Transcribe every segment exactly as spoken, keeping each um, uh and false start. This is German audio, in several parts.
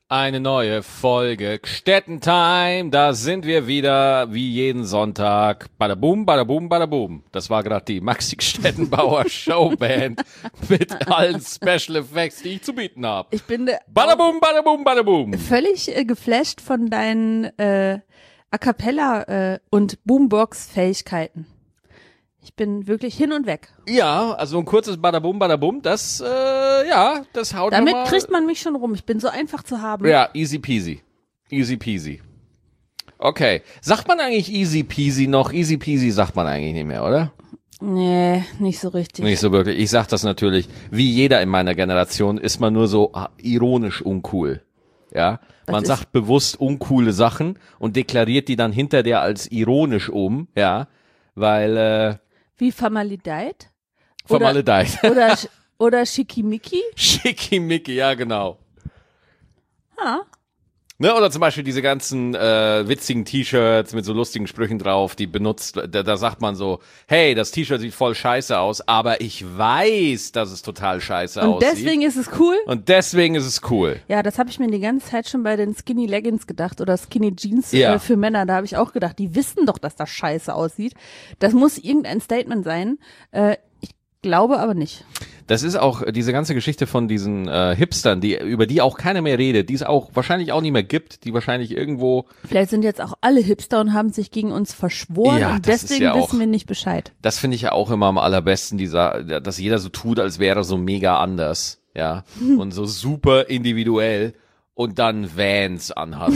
Eine neue Folge Städtentime, da sind wir wieder, wie jeden Sonntag. Badabum, badabum, badabum. Das war gerade die Maxi Stettenbauer Showband mit allen Special Effects, die ich zu bieten habe. Ich bin äh, Badabum, badabum, badabum. völlig äh, geflasht von deinen äh, A Cappella äh, und Boombox-Fähigkeiten. Ich bin wirklich hin und weg. Ja, also ein kurzes Badabum, badabum, das, äh, ja, das haut Damit nochmal. kriegt man mich schon rum. Ich bin so einfach zu haben. Ja, easy peasy. Easy peasy. Okay. Sagt man eigentlich easy peasy noch? Easy peasy sagt man eigentlich nicht mehr, oder? Nee, nicht so richtig. Nicht so wirklich. Ich sag das natürlich, wie jeder in meiner Generation, ist man nur so ironisch uncool. Ja, Was man ist? sagt bewusst uncoole Sachen und deklariert die dann hinter der als ironisch um, ja, weil, äh, Wie Formalideit? Formalideit. Oder, oder, oder Schickimicki? Schickimicki, ja, genau. Ah, Ne, oder zum Beispiel diese ganzen äh, witzigen T-Shirts mit so lustigen Sprüchen drauf, die benutzt, da, da sagt man so, hey, das T-Shirt sieht voll scheiße aus, aber ich weiß, dass es total scheiße und aussieht. deswegen ist es cool? Und deswegen ist es cool. Ja, das habe ich mir die ganze Zeit schon bei den Skinny Leggings gedacht oder Skinny Jeans Ja. äh, für Männer. Da habe ich auch gedacht, die wissen doch, dass das scheiße aussieht. Das muss irgendein Statement sein. Äh, ich glaube aber nicht. Das ist auch äh, diese ganze Geschichte von diesen äh, Hipstern, die über die auch keiner mehr redet, die es auch wahrscheinlich auch nicht mehr gibt, die wahrscheinlich irgendwo, Vielleicht sind jetzt auch alle Hipster und haben sich gegen uns verschworen Ja, und das ist deswegen ja auch- wissen wir nicht Bescheid. das finde ich ja auch immer am allerbesten, dieser, dass jeder so tut, als wäre er so mega anders, ja, und so super individuell und dann Vans anhat.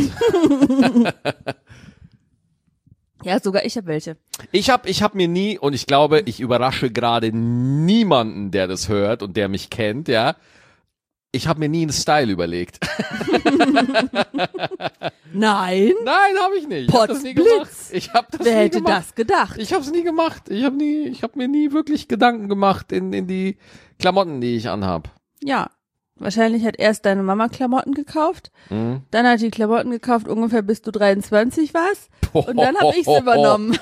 Ja, sogar ich habe welche. Ich hab, ich hab mir nie, und ich glaube, ich überrasche gerade niemanden, der das hört und der mich kennt, ja. Ich habe mir nie einen Style überlegt. Nein? Nein, habe ich nicht. Ich hab das nie Potzblitz. gemacht. Ich habe das Wer nie hätte gemacht. das gedacht? Ich habe es nie gemacht. Ich habe nie, ich habe mir nie wirklich Gedanken gemacht in in die Klamotten, die ich anhab. Ja. Wahrscheinlich hat erst deine Mama Klamotten gekauft, Mhm. dann hat die Klamotten gekauft, ungefähr bis du dreiundzwanzig warst und dann habe ich's übernommen.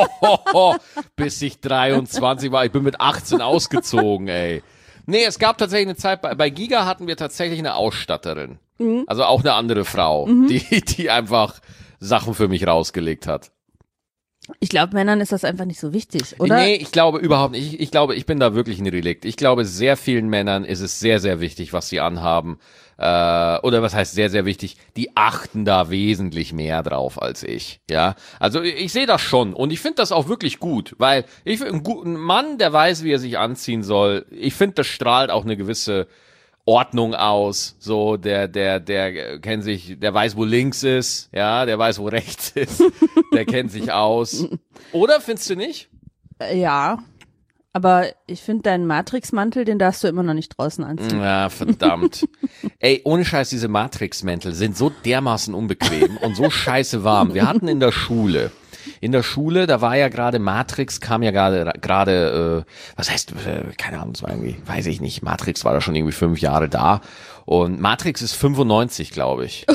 Bis ich dreiundzwanzig war. Ich bin mit achtzehn ausgezogen, ey. Nee, es gab tatsächlich eine Zeit, bei, bei Giga hatten wir tatsächlich eine Ausstatterin. Mhm. Also auch eine andere Frau, die, die einfach Sachen für mich rausgelegt hat. Ich glaube, Männern ist das einfach nicht so wichtig, oder? Nee, ich glaube überhaupt nicht. Ich, ich glaube, ich bin da wirklich ein Relikt. Ich glaube, sehr vielen Männern ist es sehr, sehr wichtig, was sie anhaben. Äh, oder was heißt sehr, sehr wichtig? Die achten da wesentlich mehr drauf als ich. Ja, also ich, ich sehe das schon und ich finde das auch wirklich gut, weil ich ein guten Mann, der weiß, wie er sich anziehen soll. Ich finde, das strahlt auch eine gewisse Ordnung aus, so, der, der, der kennt sich, der weiß, wo links ist, ja, der weiß, wo rechts ist, der kennt sich aus. Oder, findest du nicht? Äh, Ja, aber ich finde deinen Matrix-Mantel, den darfst du immer noch nicht draußen anziehen. Ja, verdammt. Ey, ohne Scheiß, diese Matrix-Mäntel sind so dermaßen unbequem und so scheiße warm. Wir hatten in der Schule, in der Schule, da war ja gerade Matrix, kam ja gerade, gerade, äh, was heißt, äh, keine Ahnung, das war irgendwie, weiß ich nicht, Matrix war da schon irgendwie fünf Jahre da und Matrix ist fünfundneunzig, glaube ich.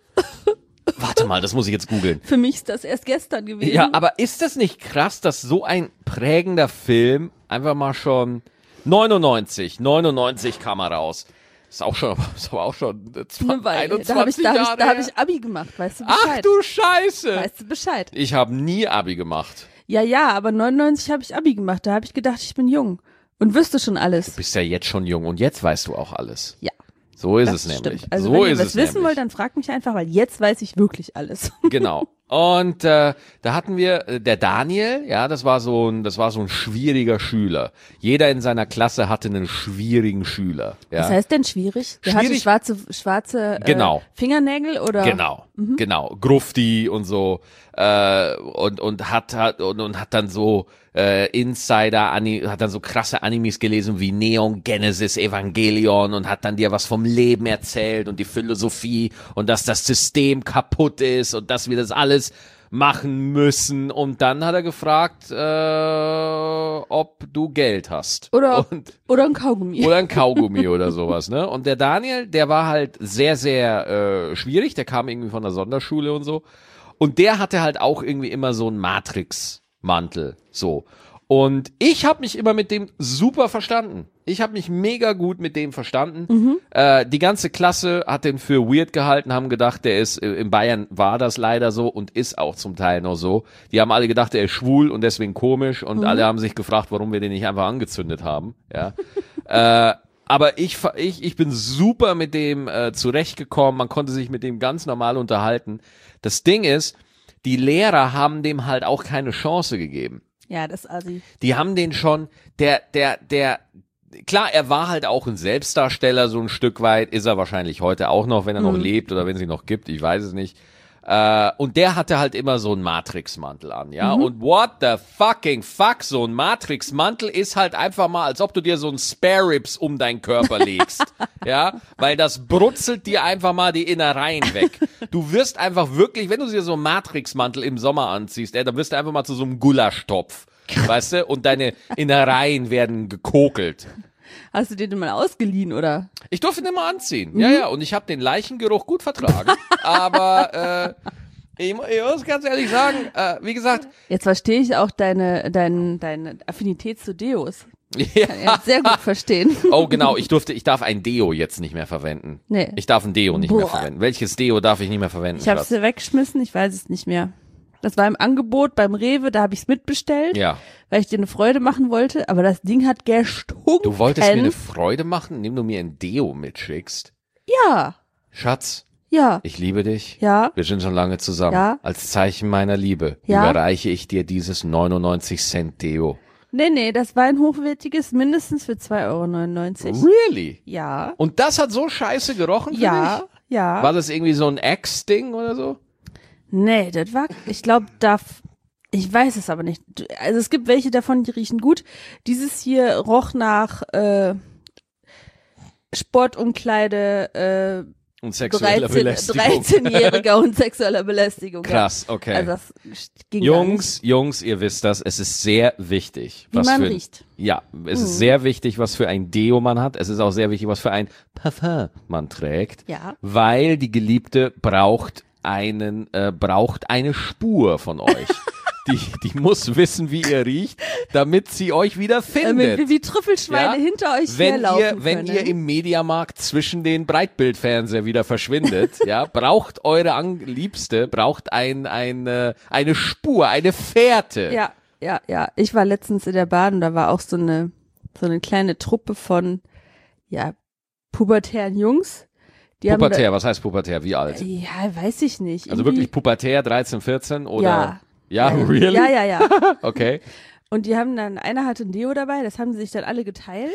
Warte mal, das muss ich jetzt googeln. Für mich ist das erst gestern gewesen. Ja, aber ist das nicht krass, dass so ein prägender Film einfach mal schon neunundneunzig, neunundneunzig kam er raus. Ist auch schon, ist aber auch schon Eine Weile. einundzwanzig Da habe ich, da hab Jahre ich, da hab her. ich Abi gemacht, weißt du Bescheid? Ach du Scheiße. Weißt du Bescheid? Ich habe nie Abi gemacht. Ja, ja, aber neunundneunzig habe ich Abi gemacht. Da habe ich gedacht, ich bin jung und wüsste schon alles. Du bist ja jetzt schon jung und jetzt weißt du auch alles. Ja, So ist das es nämlich. stimmt. Also so wenn ihr ist was es wissen nämlich. wollt, dann fragt mich einfach, weil jetzt weiß ich wirklich alles. Genau. Und äh, da hatten wir äh, der Daniel, ja, das war so ein, das war so ein schwieriger Schüler. Jeder in seiner Klasse hatte einen schwierigen Schüler. Ja. Was heißt denn schwierig? Der hatte Schwierig- schwarze, schwarze äh, Genau. Fingernägel oder? Genau, Mhm. genau, Grufti und so äh, und und hat hat und, und hat dann so äh, Insider Ani, hat dann so krasse Animes gelesen wie Neon Genesis Evangelion und hat dann dir was vom Leben erzählt und die Philosophie und dass das System kaputt ist und dass wir das alles machen müssen und dann hat er gefragt, äh, ob du Geld hast Oder, und oder ein Kaugummi. oder ein Kaugummi oder sowas, ne? Und der Daniel, der war halt sehr, sehr äh, schwierig. Der kam irgendwie von der Sonderschule und so. Und der hatte halt auch irgendwie immer so einen Matrix-Mantel, so. Und ich habe mich immer mit dem super verstanden. Ich habe mich mega gut mit dem verstanden. Mhm. Äh, die ganze Klasse hat den für weird gehalten, haben gedacht, der ist, in Bayern war das leider so und ist auch zum Teil noch so. Die haben alle gedacht, er ist schwul und deswegen komisch und Mhm. alle haben sich gefragt, warum wir den nicht einfach angezündet haben. Ja. äh, aber ich, ich, ich bin super mit dem äh, zurechtgekommen. Man konnte sich mit dem ganz normal unterhalten. Das Ding ist, die Lehrer haben dem halt auch keine Chance gegeben. Ja, das Assi. Die haben den schon, der, der, der, klar, er war halt auch ein Selbstdarsteller, so ein Stück weit, ist er wahrscheinlich heute auch noch, wenn er noch Mhm. lebt oder wenn sie noch gibt, ich weiß es nicht. Äh, und der hatte halt immer so einen Matrixmantel an, ja. Mhm. Und what the fucking fuck, so ein Matrixmantel ist halt einfach mal, als ob du dir so ein Spare Ribs um deinen Körper legst, ja. Weil das brutzelt dir einfach mal die Innereien weg. Du wirst einfach wirklich, wenn du dir so einen Matrixmantel im Sommer anziehst, ey, dann wirst du einfach mal zu so einem Gulaschtopf, weißt du. Und deine Innereien werden gekokelt. Hast du den denn mal ausgeliehen, oder? Ich durfte den immer anziehen. Ja, ja, und ich habe den Leichengeruch gut vertragen. Aber äh, ich, ich muss ganz ehrlich sagen, äh, wie gesagt, Jetzt verstehe ich auch deine, deine, deine Affinität zu Deos. Kann ich ja. sehr gut verstehen. Oh genau, ich durfte, ich darf ein Deo jetzt nicht mehr verwenden. Nee. Ich darf ein Deo nicht mehr Boah. verwenden. Welches Deo darf ich nicht mehr verwenden? Ich habe es Schatz? weggeschmissen, ich weiß es nicht mehr. Das war im Angebot beim Rewe, da habe ich es mitbestellt, Ja. weil ich dir eine Freude machen wollte, aber das Ding hat gestunken. Du wolltest mir eine Freude machen, indem du mir ein Deo mitschickst. Ja, Schatz, ja, ich liebe dich. ja. Wir sind schon lange zusammen. Ja. Als Zeichen meiner Liebe Ja. überreiche ich dir dieses neunundneunzig Cent Deo. Nee, nee, das war ein hochwertiges, mindestens für zwei Euro neunundneunzig. Really? Ja, Und das hat so scheiße gerochen für dich? ja, ja. War das irgendwie so ein Axe-Ding oder so? Nee, das war, ich glaube, da, ich weiß es aber nicht. Also es gibt welche davon, die riechen gut. Dieses hier roch nach äh, Sportumkleide, äh, Und sexuelle dreizehn, Belästigung. dreizehnjähriger und sexueller Belästigung. Krass, okay. Also das ging gar Jungs, Jungs, ihr wisst das, es ist sehr wichtig. Wie was man für, riecht. Ja, es Mhm. ist sehr wichtig, was für ein Deo man hat. Es ist auch sehr wichtig, was für ein Parfum man trägt. Ja. Weil die Geliebte braucht einen, äh, braucht eine Spur von euch. Die, die muss wissen, wie ihr riecht, damit sie euch wieder nicht. Äh, findet. wie, wie Trüffelschweine Ja? hinter euch wenn herlaufen ihr, wenn können. ihr im Mediamarkt zwischen den Breitbildfernseher wieder verschwindet, ja, braucht eure An Liebste, braucht ein, ein, äh, eine Spur, eine Fährte. Ja, ja, ja. Ich war letztens in der Bahn und da war auch so eine, so eine kleine Truppe von, ja, pubertären Jungs. Die Pubertär, was heißt pubertär? Wie Haben alt? da, ja, weiß ich nicht. Also Irgendwie- wirklich pubertär, dreizehn, vierzehn oder? Ja. Ja, Ja, really? Ja, ja, ja. Okay. Und die haben dann, einer hatte ein Deo dabei, das haben sie sich dann alle geteilt.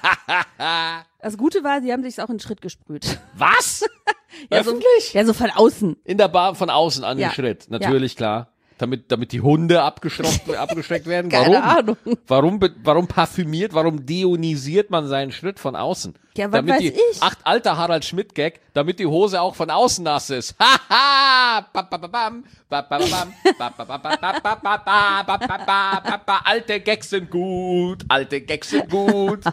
Das Gute war, sie haben sich auch in den Schritt gesprüht. Was? Ja, so, Öffentlich? ja, so von außen. In der Bar von außen an Ja. den Schritt. Natürlich, klar. Damit, damit die Hunde abgeschreckt, abgeschreckt werden. Keine Warum? Ahnung. Warum, be- warum parfümiert, warum deonisiert man seinen Schritt von außen? Ja, was damit weiß die, ich? Ach, alter Harald Schmidt-Gag, damit die Hose auch von außen nass ist. Haha! Ba, ba, ba, bam, ba, ba, ba, bam, ba, ba, ba, ba, ba, ba, ba, ba, ba, ba, ba, ba, ba. Alte Gags sind gut, alte Gags sind gut.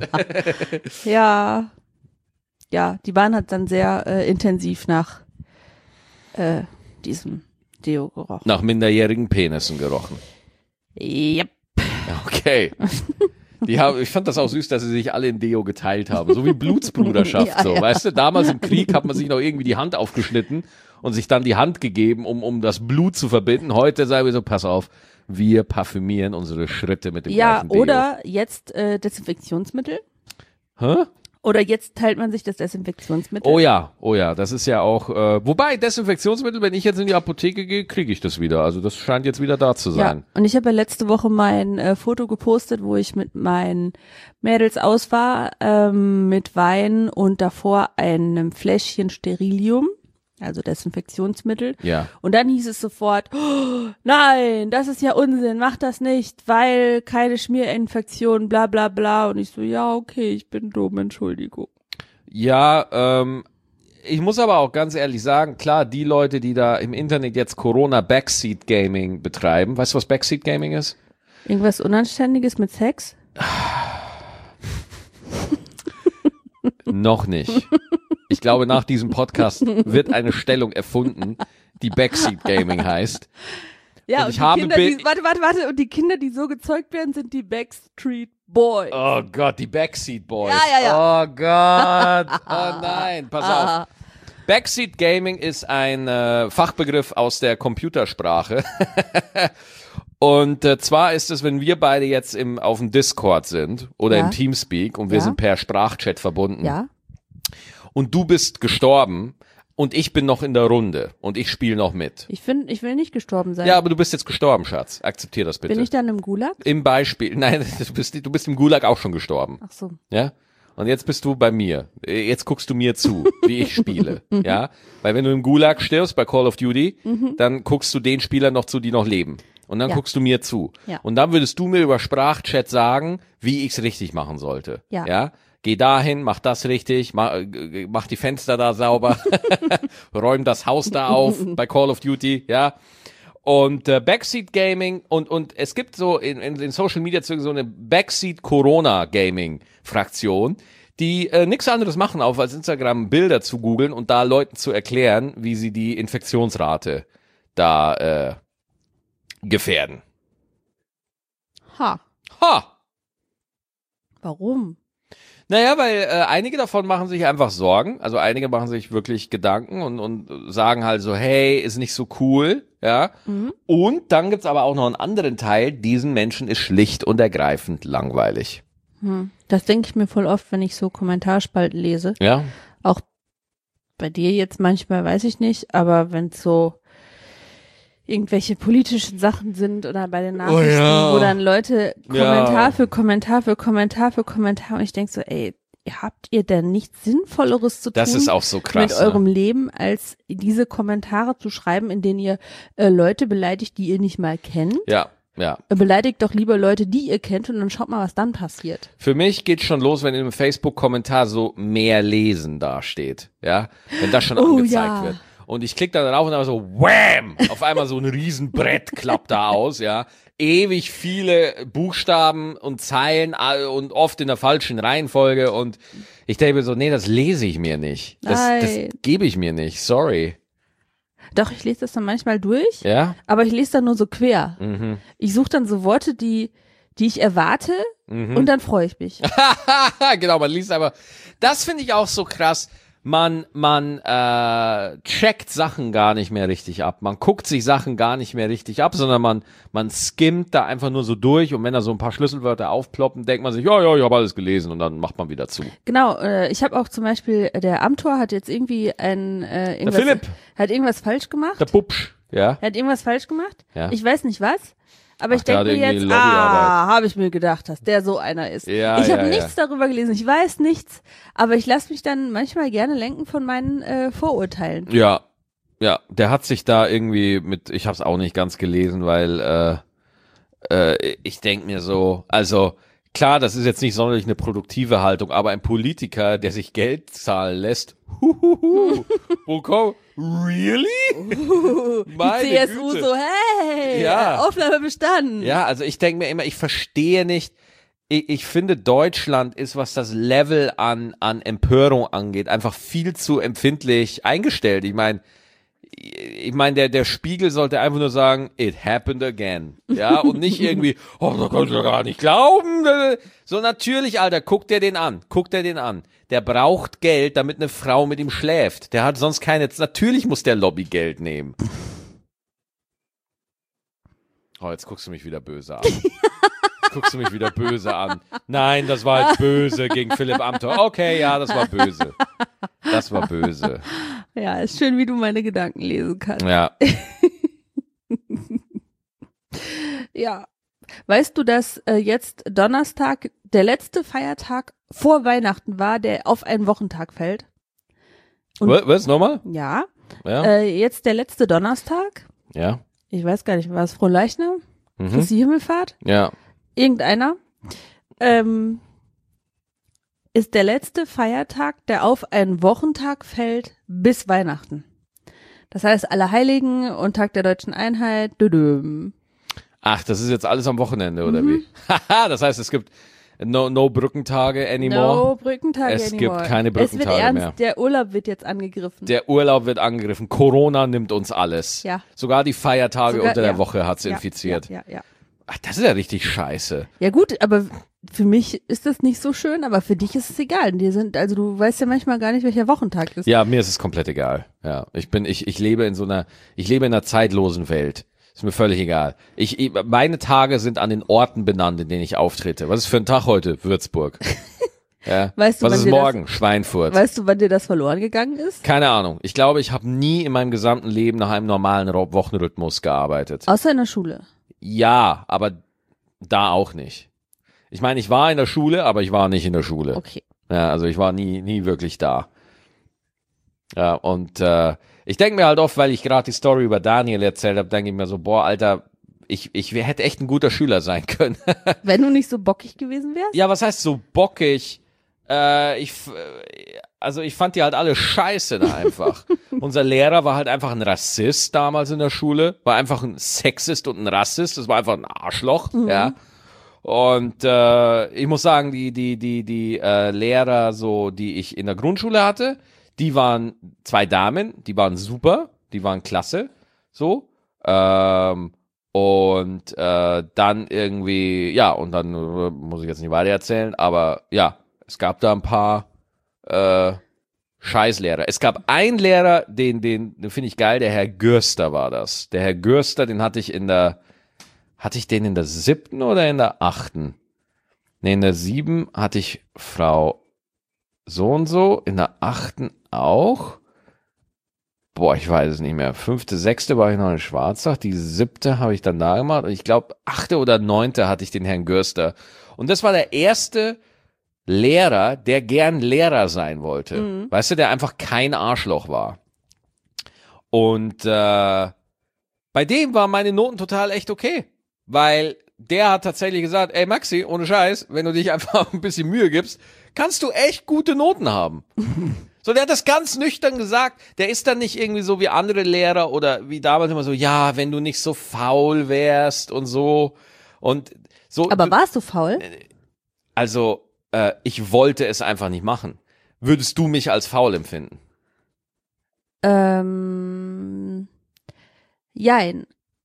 Ja. Ja, die Bahn hat dann sehr äh, intensiv nach äh, diesem Deo gerochen. Nach minderjährigen Penissen gerochen. Yep. Okay. Die haben, ich fand das auch süß, dass sie sich alle in Deo geteilt haben. So wie Blutsbruderschaft, Ja, so. ja. Weißt du, damals im Krieg hat man sich noch irgendwie die Hand aufgeschnitten und sich dann die Hand gegeben, um, um das Blut zu verbinden. Heute sagen wir so, pass auf, wir parfümieren unsere Schritte mit dem Ja, gleichen Deo. oder jetzt äh, Desinfektionsmittel. Hä? Oder jetzt teilt man sich das Desinfektionsmittel. Oh ja, oh ja, das ist ja auch, äh, wobei Desinfektionsmittel, wenn ich jetzt in die Apotheke gehe, kriege ich das wieder. Also das scheint jetzt wieder da zu sein. Ja, und ich habe ja letzte Woche mein äh, Foto gepostet, wo ich mit meinen Mädels aus war, ähm, mit Wein und davor einem Fläschchen Sterilium, also Desinfektionsmittel. Ja. Und dann hieß es sofort, oh, nein, das ist ja Unsinn, mach das nicht, weil keine Schmierinfektion, bla bla bla. Und ich so, ja, okay, ich bin dumm, Entschuldigung. Ja, ähm, ich muss aber auch ganz ehrlich sagen, klar, die Leute, die da im Internet jetzt Corona Backseat Gaming betreiben, weißt du, was Backseat Gaming ist? Irgendwas Unanständiges mit Sex? Noch nicht. Ich glaube, nach diesem Podcast wird eine Stellung erfunden, die Backseat Gaming heißt. Ja, und und ich die habe Kinder, Bi- die, warte, warte, warte, und die Kinder, die so gezeugt werden, sind die Backstreet Boys. Oh Gott, die Backseat Boys. Ja, ja, ja. Oh Gott. Oh nein, pass Ah. auf. Backseat Gaming ist ein äh, Fachbegriff aus der Computersprache. Und äh, zwar ist es, wenn wir beide jetzt im, auf dem Discord sind oder Ja. im Teamspeak und wir Ja. sind per Sprachchat verbunden Ja, und du bist gestorben und ich bin noch in der Runde und ich spiele noch mit. ich finde, ich will nicht gestorben sein. Ja, aber du bist jetzt gestorben, Schatz. Akzeptier das bitte. Bin ich dann im Gulag? Im Beispiel, nein, du bist, du bist im Gulag auch schon gestorben. Ach so. Ja? Und jetzt bist du bei mir. Jetzt guckst du mir zu, wie ich spiele. Ja? Weil wenn du im Gulag stirbst bei Call of Duty, dann guckst du den Spielern noch zu, die noch leben. Und dann Ja. guckst du mir zu. Ja. Und dann würdest du mir über Sprachchat sagen, wie ich es richtig machen sollte. Ja. Ja? Geh dahin, mach das richtig, mach, äh, mach die Fenster da sauber, räum das Haus da auf bei Call of Duty, ja. Und äh, Backseat Gaming und und es gibt so in, in, in Social Media so eine Backseat Corona Gaming Fraktion, die äh, nichts anderes machen, auf als Instagram Bilder zu googeln und da Leuten zu erklären, wie sie die Infektionsrate da äh, gefährden. Ha. Ha! Warum? Naja, weil äh, einige davon machen sich einfach Sorgen, also einige machen sich wirklich Gedanken und, und sagen halt so, hey, ist nicht so cool, ja. Mhm. Und dann gibt's aber auch noch einen anderen Teil, diesen Menschen ist schlicht und ergreifend langweilig. Hm. Das denke ich mir voll oft, wenn ich so Kommentarspalten lese. Ja, Auch bei dir jetzt manchmal, weiß ich nicht, aber wenn es so irgendwelche politischen Sachen sind oder bei den Nachrichten, ja. wo dann Leute Ja. Kommentar für Kommentar für Kommentar für Kommentar und ich denke so, ey, habt ihr denn nichts Sinnvolleres zu das tun ist auch so krass. mit eurem Leben, als diese Kommentare zu schreiben, in denen ihr äh, Leute beleidigt, die ihr nicht mal kennt? Ne? Ja, ja. Äh, Beleidigt doch lieber Leute, die ihr kennt und dann schaut mal, was dann passiert. Für mich geht's schon los, wenn in einem Facebook-Kommentar so mehr lesen dasteht, ja, wenn das schon Oh, angezeigt ja. wird. Und ich klicke dann drauf und dann so, wham! Auf einmal so ein Riesenbrett klappt da aus, ja. Ewig viele Buchstaben und Zeilen äh, und oft in der falschen Reihenfolge und ich denke mir so, nee, das lese ich mir nicht. Das, das Nein. gebe ich mir nicht, sorry. Doch, ich lese das dann manchmal durch, Ja? aber ich lese dann nur so quer. Mhm. Ich suche dann so Worte, die, die ich erwarte Mhm. und dann freue ich mich. Genau, man liest aber, das finde ich auch so krass. Man, man äh, checkt Sachen gar nicht mehr richtig ab. Man guckt sich Sachen gar nicht mehr richtig ab, sondern man, man skimmt da einfach nur so durch und wenn da so ein paar Schlüsselwörter aufploppen, denkt man sich, ja, ja, ich habe alles gelesen und dann macht man wieder zu. Genau, äh, ich habe auch zum Beispiel, äh, der Amtor hat jetzt irgendwie ein, äh, irgendwas, Philipp. hat irgendwas falsch gemacht. Der Pupsch, ja. Er hat irgendwas falsch gemacht. Ja. Ich weiß nicht was. Aber Ach, ich der denke hat mir irgendwie jetzt, Lobbyarbeit. ah, habe ich mir gedacht, dass der so einer ist. Ja, ich ja, habe ja. nichts darüber gelesen, ich weiß nichts, aber ich lasse mich dann manchmal gerne lenken von meinen äh, Vorurteilen. Ja, ja, der hat sich da irgendwie mit, ich habe es auch nicht ganz gelesen, weil äh, äh, ich denk mir so, also klar, das ist jetzt nicht sonderlich eine produktive Haltung, aber ein Politiker, der sich Geld zahlen lässt, huhuhu, wo komm, really? Meine Die C S U Güte. so, hey, Ja. Aufnahme bestanden. Ja, also ich denke mir immer, ich verstehe nicht, ich, ich finde Deutschland ist, was das Level an, an Empörung angeht, einfach viel zu empfindlich eingestellt. Ich meine, ich meine, der, der Spiegel sollte einfach nur sagen, it happened again. Ja, und nicht irgendwie, oh, da kannst du gar nicht glauben. So natürlich, Alter, guck dir den an, guck dir den an. Der braucht Geld, damit eine Frau mit ihm schläft. Der hat sonst keine, natürlich muss der Lobby Geld nehmen. Oh, jetzt guckst du mich wieder böse an. Jetzt guckst du mich wieder böse an. Nein, das war jetzt böse gegen Philipp Amthor. Okay, ja, das war böse. Das war böse. Ja, ist schön, wie du meine Gedanken lesen kannst. Ja. Ja. Weißt du, dass äh, jetzt Donnerstag der letzte Feiertag vor Weihnachten war, der auf einen Wochentag fällt? Und- Was, was nochmal? Ja. Ja. Äh, jetzt der letzte Donnerstag. Ja. Ich weiß gar nicht, war es Frohleichnam? Mhm. Christi Himmelfahrt? Ja. Irgendeiner. Ähm, ist der letzte Feiertag, der auf einen Wochentag fällt, bis Weihnachten. Das heißt, Allerheiligen und Tag der Deutschen Einheit. Düdüm. Ach, das ist jetzt alles am Wochenende, oder wie? Haha, das heißt, es gibt No, no Brückentage anymore. No Brückentage Es anymore. gibt keine Brückentage es wird ernst, mehr. Der Urlaub wird jetzt angegriffen. Der Urlaub wird angegriffen. Corona nimmt uns alles. Ja. Sogar die Feiertage Sogar- unter der ja. Woche hat's ja, infiziert. Ja, ja, ja. Ach, das ist ja richtig scheiße. Ja gut, aber für mich ist das nicht so schön, aber für dich ist es egal. Die sind, also du weißt ja manchmal gar nicht, welcher Wochentag ist. Ja, mir ist es komplett egal. Ja, ich bin, ich, ich lebe in so einer, ich lebe in einer zeitlosen Welt. Ist mir völlig egal. Ich, ich, meine Tage sind an den Orten benannt, in denen ich auftrete. Was ist für ein Tag heute? Würzburg. Ja. Weißt du, Was wann ist dir morgen? Schweinfurt. Weißt du, wann dir das verloren gegangen ist? Keine Ahnung. Ich glaube, ich habe nie in meinem gesamten Leben nach einem normalen Ro- Wochenrhythmus gearbeitet. Außer in der Schule. Ja, aber da auch nicht. Ich meine, ich war in der Schule, aber ich war nicht in der Schule. Okay. Ja, also ich war nie, nie wirklich da. Ja, und äh, ich denke mir halt oft, weil ich gerade die Story über Daniel erzählt habe, denke ich mir so, boah, Alter, ich, ich wär- hätte echt ein guter Schüler sein können. Wenn du nicht so bockig gewesen wärst? Ja, was heißt so bockig? Äh, ich, f- also ich fand die halt alle scheiße da einfach. Unser Lehrer war halt einfach ein Rassist damals in der Schule, war einfach ein Sexist und ein Rassist, das war einfach ein Arschloch, ja. Und äh, ich muss sagen, die die die die äh, Lehrer, so die ich in der Grundschule hatte, die waren zwei Damen, die waren super, die waren klasse, so. Ähm, und äh, dann irgendwie, ja, und dann äh, muss ich jetzt nicht weiter erzählen, aber ja, es gab da ein paar äh, Scheißlehrer. Es gab einen Lehrer, den den, den finde ich geil, der Herr Gürster war das. Der Herr Gürster, den hatte ich in der Hatte ich den in der siebten oder in der achten? Nee, in der sieben hatte ich Frau so und so, in der achten auch. Boah, ich weiß es nicht mehr. Fünfte, sechste war ich noch in Schwarzach, die siebte habe ich dann da gemacht. Und ich glaube, achte oder neunte hatte ich den Herrn Gürster. Und das war der erste Lehrer, der gern Lehrer sein wollte. Mhm. Weißt du, der einfach kein Arschloch war. Und äh, bei dem waren meine Noten total echt okay. Weil der hat tatsächlich gesagt, ey Maxi, ohne Scheiß, wenn du dich einfach ein bisschen Mühe gibst, kannst du echt gute Noten haben. So, der hat das ganz nüchtern gesagt. Der ist dann nicht irgendwie so wie andere Lehrer oder wie damals immer so, ja, wenn du nicht so faul wärst und so. Und so. Aber warst du faul? Also, äh, ich wollte es einfach nicht machen. Würdest du mich als faul empfinden? Ähm, jein.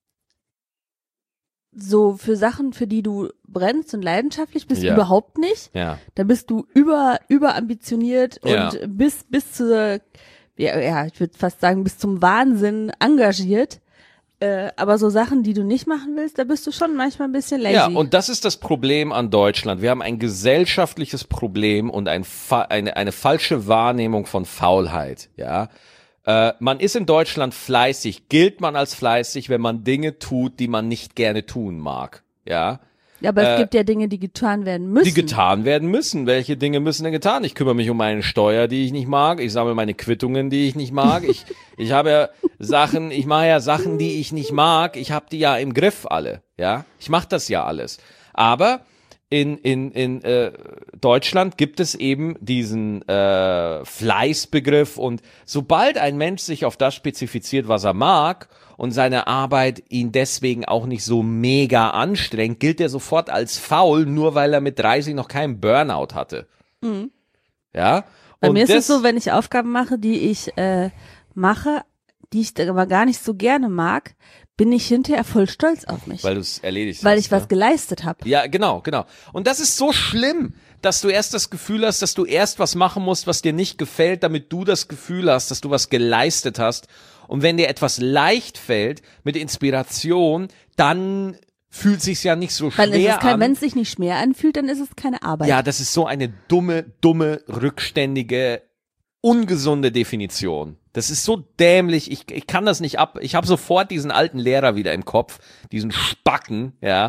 So für Sachen, für die du brennst und leidenschaftlich bist, Ja. überhaupt nicht. Ja. Da bist du über überambitioniert und Ja. bis bis zur, ja, ja ich würde fast sagen, bis zum Wahnsinn engagiert. Äh, aber so Sachen, die du nicht machen willst, da bist du schon manchmal ein bisschen lazy. Ja, und das ist das Problem an Deutschland. Wir haben ein gesellschaftliches Problem und ein, fa- eine, eine falsche Wahrnehmung von Faulheit, ja. Äh, man ist in Deutschland fleißig, gilt man als fleißig, wenn man Dinge tut, die man nicht gerne tun mag, ja. Ja, aber äh, es gibt ja Dinge, die getan werden müssen. Die getan werden müssen. Welche Dinge müssen denn getan? Ich kümmere mich um meine Steuer, die ich nicht mag. Ich sammle meine Quittungen, die ich nicht mag. Ich, ich habe ja Sachen, ich mache ja Sachen, die ich nicht mag. Ich habe die ja im Griff alle, ja. Ich mache das ja alles. Aber in in in äh, Deutschland gibt es eben diesen äh, Fleißbegriff und sobald ein Mensch sich auf das spezifiziert, was er mag und seine Arbeit ihn deswegen auch nicht so mega anstrengt, gilt er sofort als faul, nur weil er mit dreißig noch keinen Burnout hatte. Mhm. Ja? Bei und mir ist das, es so, wenn ich Aufgaben mache, die ich äh, mache, die ich aber gar nicht so gerne mag, bin ich hinterher voll stolz auf mich. weil du es erledigt weil hast. ich was ne? geleistet habe. Ja, genau, genau. Und das ist so schlimm, dass du erst das Gefühl hast, dass du erst was machen musst, was dir nicht gefällt, damit du das Gefühl hast, dass du was geleistet hast. Und wenn dir etwas leicht fällt, mit Inspiration, dann fühlt sich's ja nicht so Dann ist schwer es kein, an. wenn es sich nicht schwer anfühlt, dann ist es keine Arbeit. Ja, das ist so eine dumme, dumme, rückständige, ungesunde Definition. Das ist so dämlich, ich, ich kann das nicht ab, ich habe sofort diesen alten Lehrer wieder im Kopf, diesen Spacken, ja,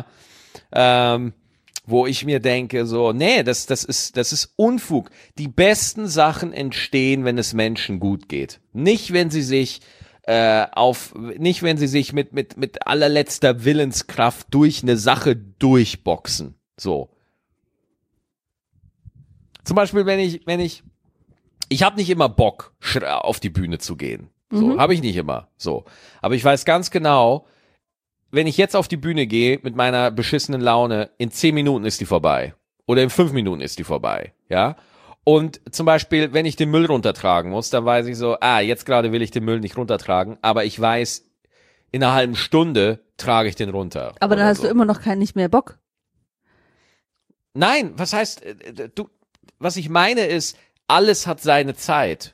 ähm, wo ich mir denke, so, nee, das, das ist, das ist Unfug. Die besten Sachen entstehen, wenn es Menschen gut geht. Nicht, wenn sie sich äh, auf, nicht, wenn sie sich mit, mit, mit allerletzter Willenskraft durch eine Sache durchboxen. So. Zum Beispiel, wenn ich, wenn ich, ich habe nicht immer Bock, auf die Bühne zu gehen. So, Mhm. habe ich nicht immer. So. Aber ich weiß ganz genau, wenn ich jetzt auf die Bühne gehe mit meiner beschissenen Laune, in zehn Minuten ist die vorbei. Oder in fünf Minuten ist die vorbei, ja. Und zum Beispiel, wenn ich den Müll runtertragen muss, dann weiß ich so, ah, jetzt gerade will ich den Müll nicht runtertragen, aber ich weiß, in einer halben Stunde trage ich den runter. Aber dann hast so. du immer noch keinen nicht mehr Bock. Nein, was heißt, du, was ich meine ist, alles hat seine Zeit.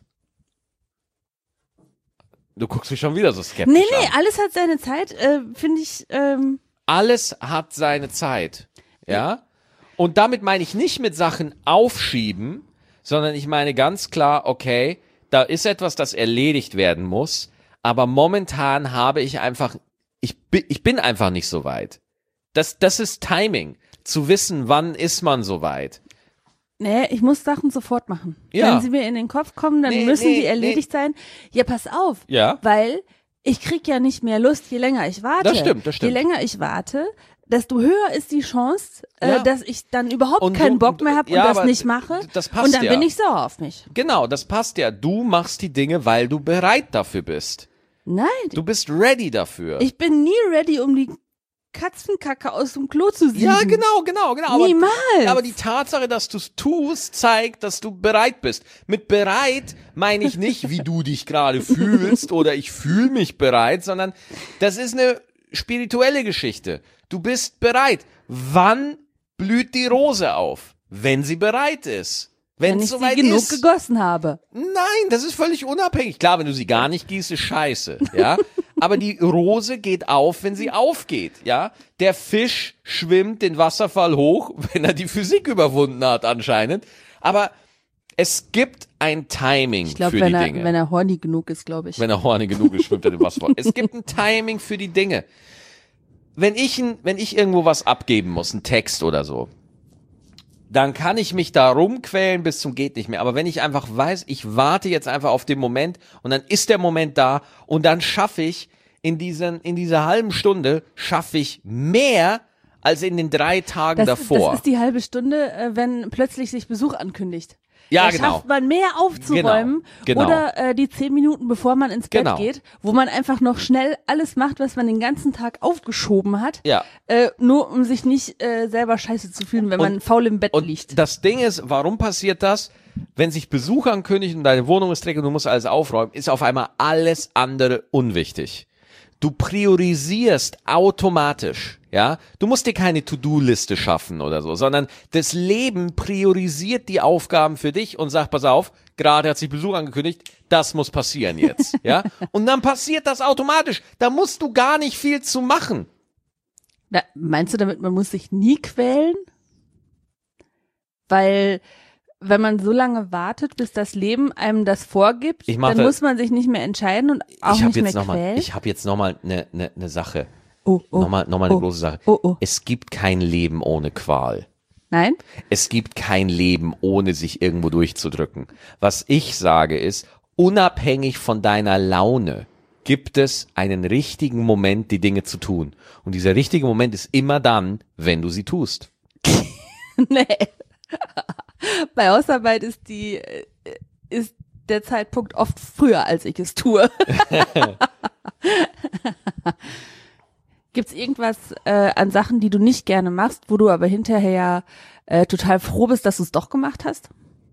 Du guckst mich schon wieder so skeptisch Nee, nee, an. alles hat seine Zeit, äh, finde ich, ähm, Alles hat seine Zeit, ja? Und damit meine ich nicht mit Sachen aufschieben, sondern ich meine ganz klar, okay, da ist etwas, das erledigt werden muss, aber momentan habe ich einfach, ich bin, ich bin einfach nicht so weit. Das, das ist Timing, zu wissen, wann ist man so weit. nee, ich muss Sachen sofort machen. Ja. Wenn sie mir in den Kopf kommen, dann Nee, müssen nee, die erledigt sein. Ja, pass auf. Ja. Weil ich krieg ja nicht mehr Lust, je länger ich warte. Das stimmt, das stimmt. Je länger ich warte, desto höher ist die Chance, Ja. äh, dass ich dann überhaupt Und keinen du- Bock mehr habe ja, und das aber nicht mache. das passt und dann ja. bin ich sauer auf mich. Genau, das passt ja. Du machst die Dinge, weil du bereit dafür bist. Nein, Du bist ready dafür. ich bin nie ready, um die Katzenkacke aus dem Klo zu sieben. ja, genau, genau, genau. Aber, Niemals. aber die Tatsache, dass du es tust, zeigt, dass du bereit bist. Mit bereit meine ich nicht, wie du dich gerade fühlst oder ich fühle mich bereit, sondern das ist eine spirituelle Geschichte. Du bist bereit. Wann blüht die Rose auf? Wenn sie bereit ist. Wenn Wenn es ich sie soweit genug ist. gegossen habe. Nein, das ist völlig unabhängig. Klar, wenn du sie gar nicht gießt, ist scheiße, ja. Aber die Rose geht auf, wenn sie aufgeht, ja. Der Fisch schwimmt den Wasserfall hoch, wenn er die Physik überwunden hat anscheinend. Aber es gibt ein Timing Ich glaube, für wenn die er, Dinge. wenn er horny genug ist, glaube ich. Wenn er horny genug ist, schwimmt er den Wasserfall. Es gibt ein Timing für die Dinge. Wenn ich, ein, wenn ich irgendwo was abgeben muss, einen Text oder so, dann kann ich mich da rumquälen bis zum geht nicht mehr. Aber wenn ich einfach weiß, ich warte jetzt einfach auf den Moment und dann ist der Moment da und dann schaffe ich in diesen, in dieser halben Stunde schaffe ich mehr als in den drei Tagen das, davor. das ist die halbe Stunde, äh, wenn plötzlich sich Besuch ankündigt. Ja, da genau. schafft man mehr aufzuräumen Genau, genau. oder äh, die zehn Minuten bevor man ins Bett Genau. geht, wo man einfach noch schnell alles macht, was man den ganzen Tag aufgeschoben hat, Ja. äh, nur um sich nicht äh, selber scheiße zu fühlen, wenn man faul im Bett Und liegt. das Ding ist, warum passiert das? Wenn sich Besuch ankündigt und deine Wohnung ist dreckig und du musst alles aufräumen, ist auf einmal alles andere unwichtig. Du priorisierst automatisch, ja. Du musst dir keine To-Do-Liste schaffen oder so, sondern das Leben priorisiert die Aufgaben für dich und sagt, pass auf, gerade hat sich Besuch angekündigt, das muss passieren jetzt, ja. Und dann passiert das automatisch. Da musst du gar nicht viel zu machen. Na, meinst du damit, man muss sich nie quälen? Weil wenn man so lange wartet, bis das Leben einem das vorgibt, Ich mach dann da- muss man sich nicht mehr entscheiden und auch ich habe nicht mehr jetzt noch mal, quälen. ich habe jetzt noch mal eine ne, ne Sache. oh, oh, Nochmal, nochmal eine oh, große Sache. Oh, oh. Es gibt kein Leben ohne Qual. Nein? Es gibt kein Leben ohne sich irgendwo durchzudrücken. Was ich sage ist, unabhängig von deiner Laune gibt es einen richtigen Moment, die Dinge zu tun. Und dieser richtige Moment ist immer dann, wenn du sie tust. Nee. Bei Hausarbeit ist die, äh, ist der Zeitpunkt oft früher, als ich es tue. Gibt's irgendwas äh, an Sachen, die du nicht gerne machst, wo du aber hinterher äh, total froh bist, dass du es doch gemacht hast?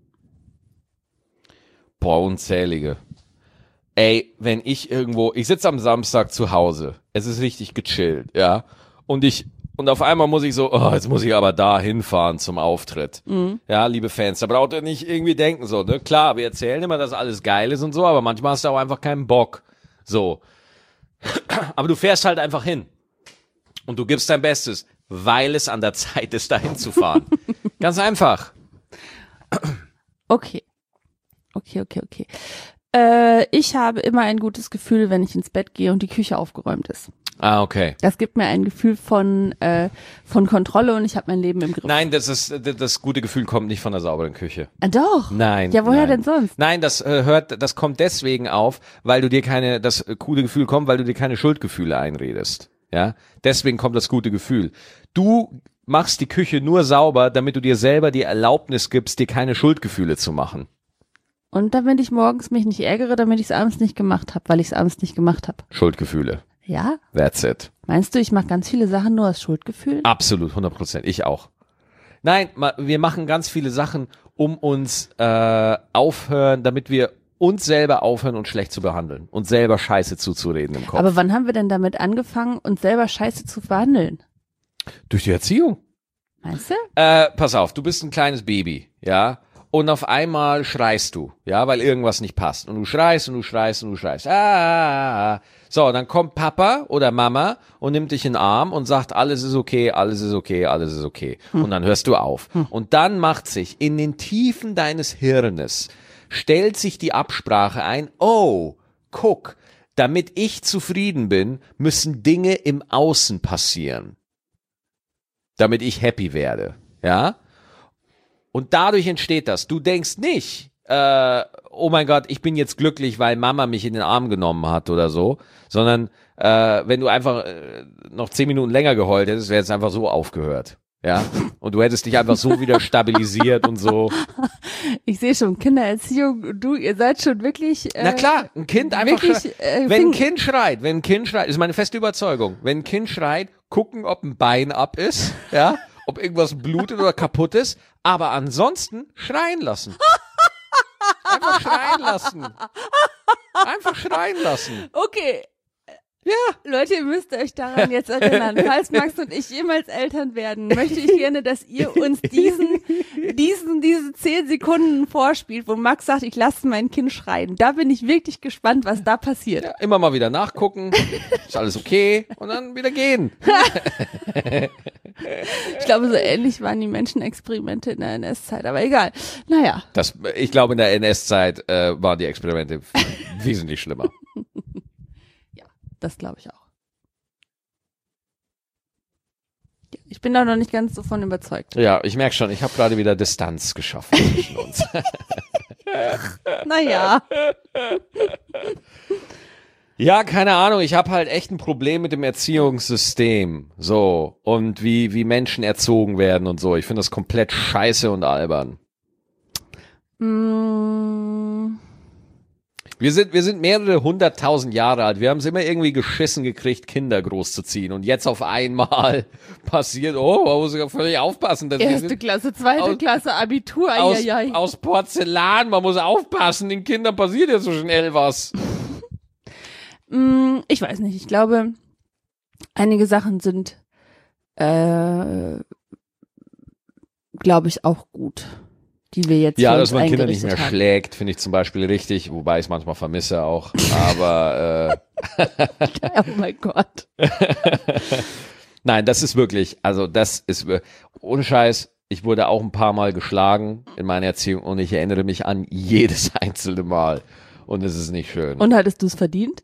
Boah, unzählige. Ey, wenn ich irgendwo, ich sitze am Samstag zu Hause, es ist richtig gechillt, ja, und ich, und auf einmal muss ich so, oh, jetzt muss ich aber da hinfahren zum Auftritt. Mhm. Ja, liebe Fans, da braucht ihr nicht irgendwie denken so, ne, klar, wir erzählen immer, dass alles geil ist und so, aber manchmal hast du auch einfach keinen Bock, so. Aber du fährst halt einfach hin und du gibst dein Bestes, weil es an der Zeit ist, dahin zu fahren. Ganz einfach. Okay. Okay, okay, okay. Äh, ich habe immer ein gutes Gefühl, wenn ich ins Bett gehe und die Küche aufgeräumt ist. Ah, okay. Das gibt mir ein Gefühl von äh, von Kontrolle und ich habe mein Leben im Griff. Nein, das ist das gute Gefühl kommt nicht von der sauberen Küche. Ah, doch. Nein. Ja, woher nein. denn sonst? Nein, das äh, hört, das kommt deswegen auf, weil du dir keine, das äh, coole Gefühl kommt, weil du dir keine Schuldgefühle einredest. Ja, deswegen kommt das gute Gefühl. Du machst die Küche nur sauber, damit du dir selber die Erlaubnis gibst, dir keine Schuldgefühle zu machen. Und damit ich morgens mich nicht ärgere, damit ich es abends nicht gemacht habe, weil ich es abends nicht gemacht habe. Schuldgefühle. Ja? That's it. Meinst du, ich mache ganz viele Sachen nur aus Schuldgefühlen? Absolut, hundert Prozent. Ich auch. Nein, ma, wir machen ganz viele Sachen, um uns äh, aufhören, damit wir uns selber aufhören, uns schlecht zu behandeln und selber Scheiße zuzureden im Kopf. Aber wann haben wir denn damit angefangen, uns selber Scheiße zu behandeln? Durch die Erziehung. Meinst du? Äh, pass auf, du bist ein kleines Baby, ja, und auf einmal schreist du, ja, weil irgendwas nicht passt. Und du schreist und du schreist und du schreist. Ah, ah, ah. So, dann kommt Papa oder Mama und nimmt dich in den Arm und sagt, alles ist okay, alles ist okay, alles ist okay. Hm. Und dann hörst du auf. Hm. Und dann macht sich in den Tiefen deines Hirnes, stellt sich die Absprache ein, oh, guck, damit ich zufrieden bin, müssen Dinge im Außen passieren. Damit ich happy werde, ja? Und dadurch entsteht das. Du denkst nicht, äh, oh mein Gott, ich bin jetzt glücklich, weil Mama mich in den Arm genommen hat oder so, sondern äh, wenn du einfach äh, noch zehn Minuten länger geheult hättest, wäre es einfach so aufgehört. Ja, und du hättest dich einfach so wieder stabilisiert und so. Ich sehe schon, Kindererziehung, du, ihr seid schon wirklich. Äh, Na klar, ein Kind einfach wirklich, schreit. Äh, wenn ein Kind schreit, wenn ein Kind schreit, ist meine feste Überzeugung, wenn ein Kind schreit, gucken, ob ein Bein ab ist, ja, ob irgendwas blutet oder kaputt ist, aber ansonsten schreien lassen. Einfach schreien lassen. Einfach schreien lassen. Okay. Ja. Leute, ihr müsst euch daran jetzt erinnern. Falls Max und ich jemals Eltern werden, möchte ich gerne, dass ihr uns diesen, diesen, diese zehn Sekunden vorspielt, wo Max sagt, ich lasse mein Kind schreien. Da bin ich wirklich gespannt, was da passiert. Ja, immer mal wieder nachgucken. Ist alles okay? Und dann wieder gehen. Ich glaube, so ähnlich waren die Menschenexperimente in der N S-Zeit, aber egal. Naja. Das, ich glaube, in der N S-Zeit äh, waren die Experimente wesentlich schlimmer. Das glaube ich auch. Ich bin da noch nicht ganz davon überzeugt. Ja, ich merke schon, ich habe gerade wieder Distanz geschaffen zwischen uns. Naja. Ja, keine Ahnung, ich habe halt echt ein Problem mit dem Erziehungssystem. So, und wie, wie Menschen erzogen werden und so. Ich finde das komplett scheiße und albern. Mm. Wir sind, wir sind mehrere hunderttausend Jahre alt. Wir haben es immer irgendwie geschissen gekriegt, Kinder großzuziehen. Und jetzt auf einmal passiert, oh, man muss ja völlig aufpassen. Dass Erste Klasse, zweite aus, Klasse, Abitur, aus, ai, ai. aus Porzellan, man muss aufpassen. Den Kindern passiert ja so schnell was. mm, ich weiß nicht, ich glaube, einige Sachen sind, äh, glaube ich, auch gut. Die wir jetzt Ja, für dass uns man Kinder nicht mehr eingerichtet haben. schlägt, finde ich zum Beispiel richtig, wobei ich es manchmal vermisse auch. Aber äh, Oh mein Gott. nein, das ist wirklich, also das ist ohne Scheiß. Ich wurde auch ein paar Mal geschlagen in meiner Erziehung und ich erinnere mich an jedes einzelne Mal und es ist nicht schön. Und hattest du es verdient?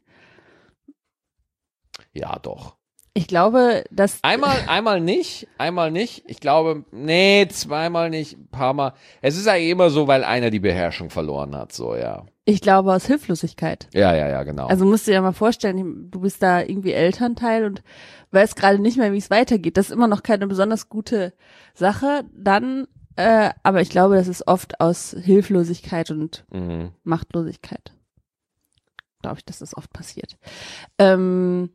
Ja, doch. Ich glaube, dass Einmal, einmal nicht, einmal nicht. Ich glaube, nee, zweimal nicht, ein paar Mal. Es ist eigentlich immer so, weil einer die Beherrschung verloren hat, so, ja. ich glaube aus Hilflosigkeit. Ja, ja, ja, genau. Also musst du dir ja mal vorstellen, du bist da irgendwie Elternteil und weißt gerade nicht mehr, wie es weitergeht. Das ist immer noch keine besonders gute Sache. Dann, äh, aber ich glaube, das ist oft aus Hilflosigkeit und mhm. Machtlosigkeit. Glaube ich, dass das oft passiert. Ähm,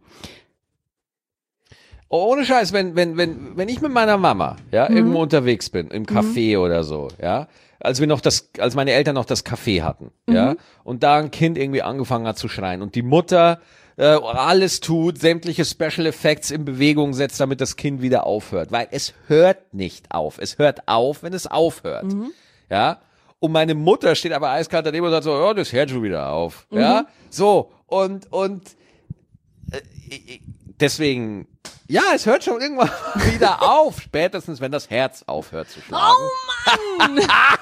Ohne Scheiß, wenn, wenn, wenn, wenn ich mit meiner Mama, ja, Mhm. irgendwo unterwegs bin, im Café oder so, ja, als wir noch das, als meine Eltern noch das Café hatten, ja, und da ein Kind irgendwie angefangen hat zu schreien und die Mutter äh, alles tut, sämtliche Special Effects in Bewegung setzt, damit das Kind wieder aufhört, weil es hört nicht auf. Es hört auf, wenn es aufhört, ja. Und meine Mutter steht aber eiskalt daneben und sagt so, ja, das hört schon wieder auf, ja, so, und, und, äh, ich, Deswegen, ja, es hört schon irgendwann wieder auf, spätestens wenn das Herz aufhört zu schlagen. oh Mann!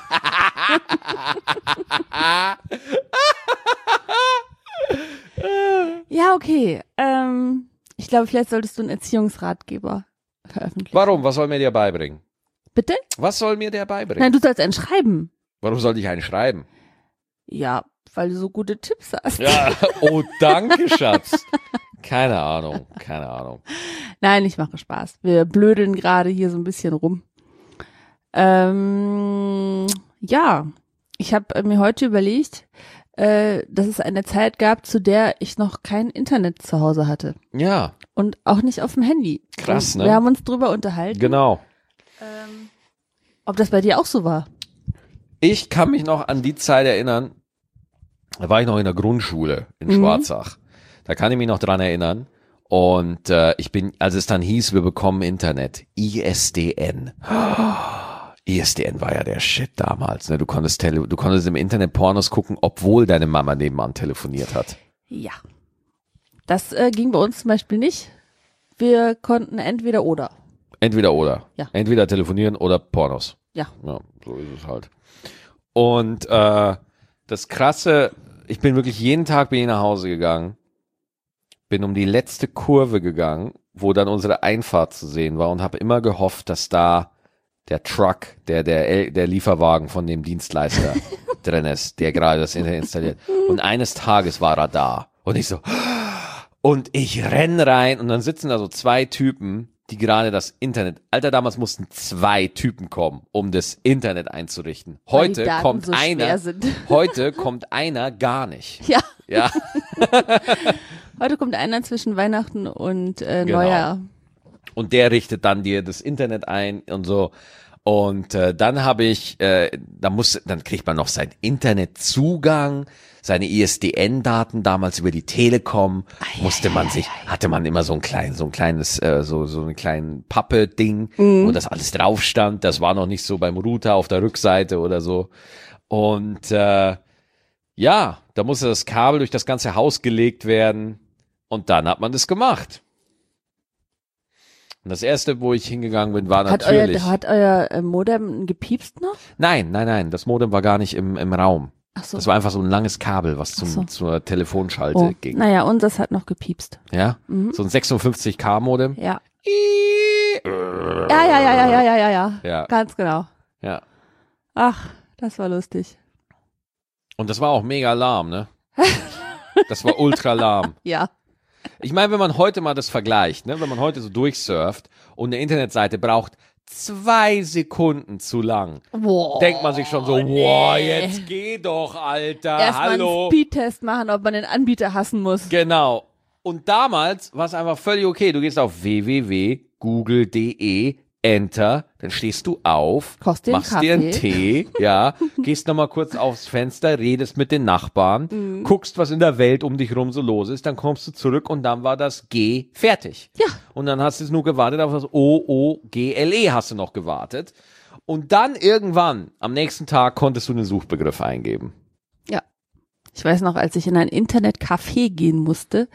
Ja, okay. Ähm, ich glaube, vielleicht solltest du einen Erziehungsratgeber veröffentlichen. Warum? Was soll mir der beibringen? Bitte? Was soll mir der beibringen? Nein, du sollst einen schreiben. Warum sollte ich einen schreiben? Ja, weil du so gute Tipps hast. Ja, oh, danke, Schatz. Keine Ahnung, keine Ahnung. Nein, ich mache Spaß. Wir blödeln gerade hier so ein bisschen rum. Ähm, ja, ich habe mir heute überlegt, äh, dass es eine Zeit gab, zu der ich noch kein Internet zu Hause hatte. Ja, Und auch nicht auf dem Handy. Krass, Und ne? Wir haben uns drüber unterhalten. genau. Ähm, ob das bei dir auch so war. Ich kann mich noch an die Zeit erinnern, da war ich noch in der Grundschule in Mhm. Schwarzach. Da kann ich mich noch dran erinnern. Und äh, ich bin, als es dann hieß, wir bekommen Internet, I S D N. I S D N war ja der Shit damals. Ne? Du konntest tele du konntest im Internet Pornos gucken, obwohl deine Mama nebenan telefoniert hat. Ja. Das äh, ging bei uns zum Beispiel nicht. Wir konnten entweder oder. Entweder oder. Ja. Entweder telefonieren oder Pornos. Ja. Ja, so ist es halt. Und äh, das Krasse, ich bin wirklich jeden Tag bin ich nach Hause gegangen, bin um die letzte Kurve gegangen, wo dann unsere Einfahrt zu sehen war und habe immer gehofft, dass da der Truck, der der der Lieferwagen von dem Dienstleister drin ist, der gerade das Internet installiert. Und eines Tages war er da und ich so und ich renn rein und dann sitzen da so zwei Typen, die gerade das Internet, Alter, damals mussten zwei Typen kommen, um das Internet einzurichten. Weil die Heute Daten kommt so schwer einer, sind. heute kommt einer gar nicht. Ja. Ja, Heute kommt einer zwischen Weihnachten und äh, Genau. Neujahr. und der richtet dann dir das Internet ein und so. Und äh, dann habe ich, äh, da muss, dann kriegt man noch seinen Internetzugang, seine I S D N-Daten damals über die Telekom, musste man sich, hatte man immer so ein klein, so ein kleines, äh, so so ein kleinen Pappe-Ding, wo das alles drauf stand. Das war noch nicht so beim Router auf der Rückseite oder so. Und äh, ja, da musste das Kabel durch das ganze Haus gelegt werden und dann hat man das gemacht. Und das erste, wo ich hingegangen bin, war Hat natürlich. euer, hat euer äh, Modem gepiepst noch? Nein, nein, nein, das Modem war gar nicht im, im Raum. Ach so. Das war einfach so ein langes Kabel, was zum, Ach so. zur Telefonschalte Oh. ging. Naja, unseres hat noch gepiepst. Ja, Mhm. so ein sechsundfünfzig K Modem. Ja. Ja, ja, ja, ja, ja, ja, ja, ja. Ja. Ganz genau. Ja. Ach, das war lustig. Und das war auch mega lahm, ne? Das war ultra lahm. Ja. Ich meine, wenn man heute mal das vergleicht, ne, wenn man heute so durchsurft und eine Internetseite braucht zwei Sekunden zu lang, Boah. denkt man sich schon so, wow, jetzt geh doch, Alter, Erstmal hallo. einen Speedtest machen, ob man den Anbieter hassen muss. Genau. Und damals war es einfach völlig okay. Du gehst auf w w w punkt google punkt de, Enter, dann stehst du auf, Kochst dir einen machst dir einen Kaffee. Tee, ja, gehst nochmal kurz aufs Fenster, redest mit den Nachbarn, Mhm. guckst, was in der Welt um dich rum so los ist, dann kommst du zurück und dann war das G fertig. Ja. Und dann hast du es nur gewartet auf das O O G L E hast du noch gewartet. Und dann irgendwann, am nächsten Tag, konntest du den Suchbegriff eingeben. Ja. Ich weiß noch, als ich in ein Internetcafé gehen musste,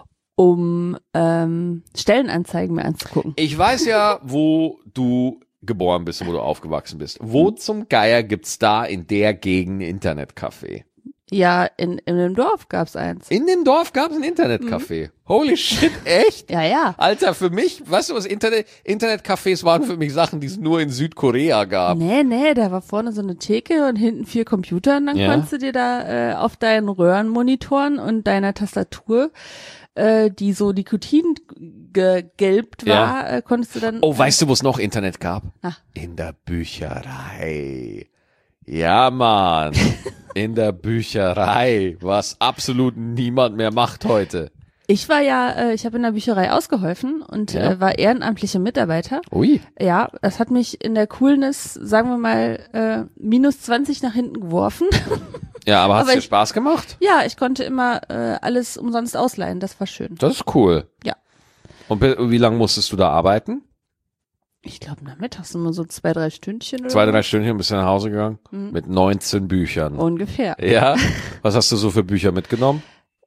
um ähm, Stellenanzeigen mir anzugucken. Ich weiß ja, wo du geboren bist und wo du aufgewachsen bist. Wo zum Geier gibt's da in der Gegend ein Internetcafé? Ja, in, in einem Dorf gab's eins. In dem Dorf gab's ein Internetcafé. Holy shit, echt? Ja, ja. Alter, für mich, weißt du was, Internet, Internetcafés waren für mich Sachen, die es nur in Südkorea gab. Nee, nee, da war vorne so eine Theke und hinten vier Computer und dann Ja. konntest du dir da äh, auf deinen Röhrenmonitoren und deiner Tastatur, äh, die so Nikotin gegelbt war, Ja. äh, konntest du dann... Oh, weißt du, wo es noch Internet gab? Ah. In der Bücherei. Ja, Mann. In der Bücherei, was absolut niemand mehr macht heute. Ich war ja, äh, ich habe in der Bücherei ausgeholfen und Ja. äh, war ehrenamtliche Mitarbeiter. Ui. Ja, das hat mich in der Coolness, sagen wir mal, äh, minus zwanzig nach hinten geworfen. Ja, aber hat's Aber dir ich- Spaß gemacht? Ja, ich konnte immer äh, alles umsonst ausleihen, das war schön. Das ist cool. Ja. Und bi- wie lange musstest du da arbeiten? Ich glaube, nachmittags immer so zwei, drei Stündchen oder Zwei, so. drei Stündchen bist du nach Hause gegangen? Mhm. Mit neunzehn Büchern. Ungefähr. Ja? Was hast du so für Bücher mitgenommen?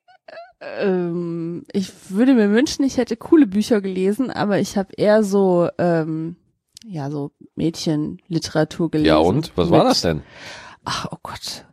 Ähm, ich würde mir wünschen, ich hätte coole Bücher gelesen, aber ich habe eher so, ähm, ja, so Mädchenliteratur gelesen. Ja und? Was war Mit- das denn? Ach, oh Gott.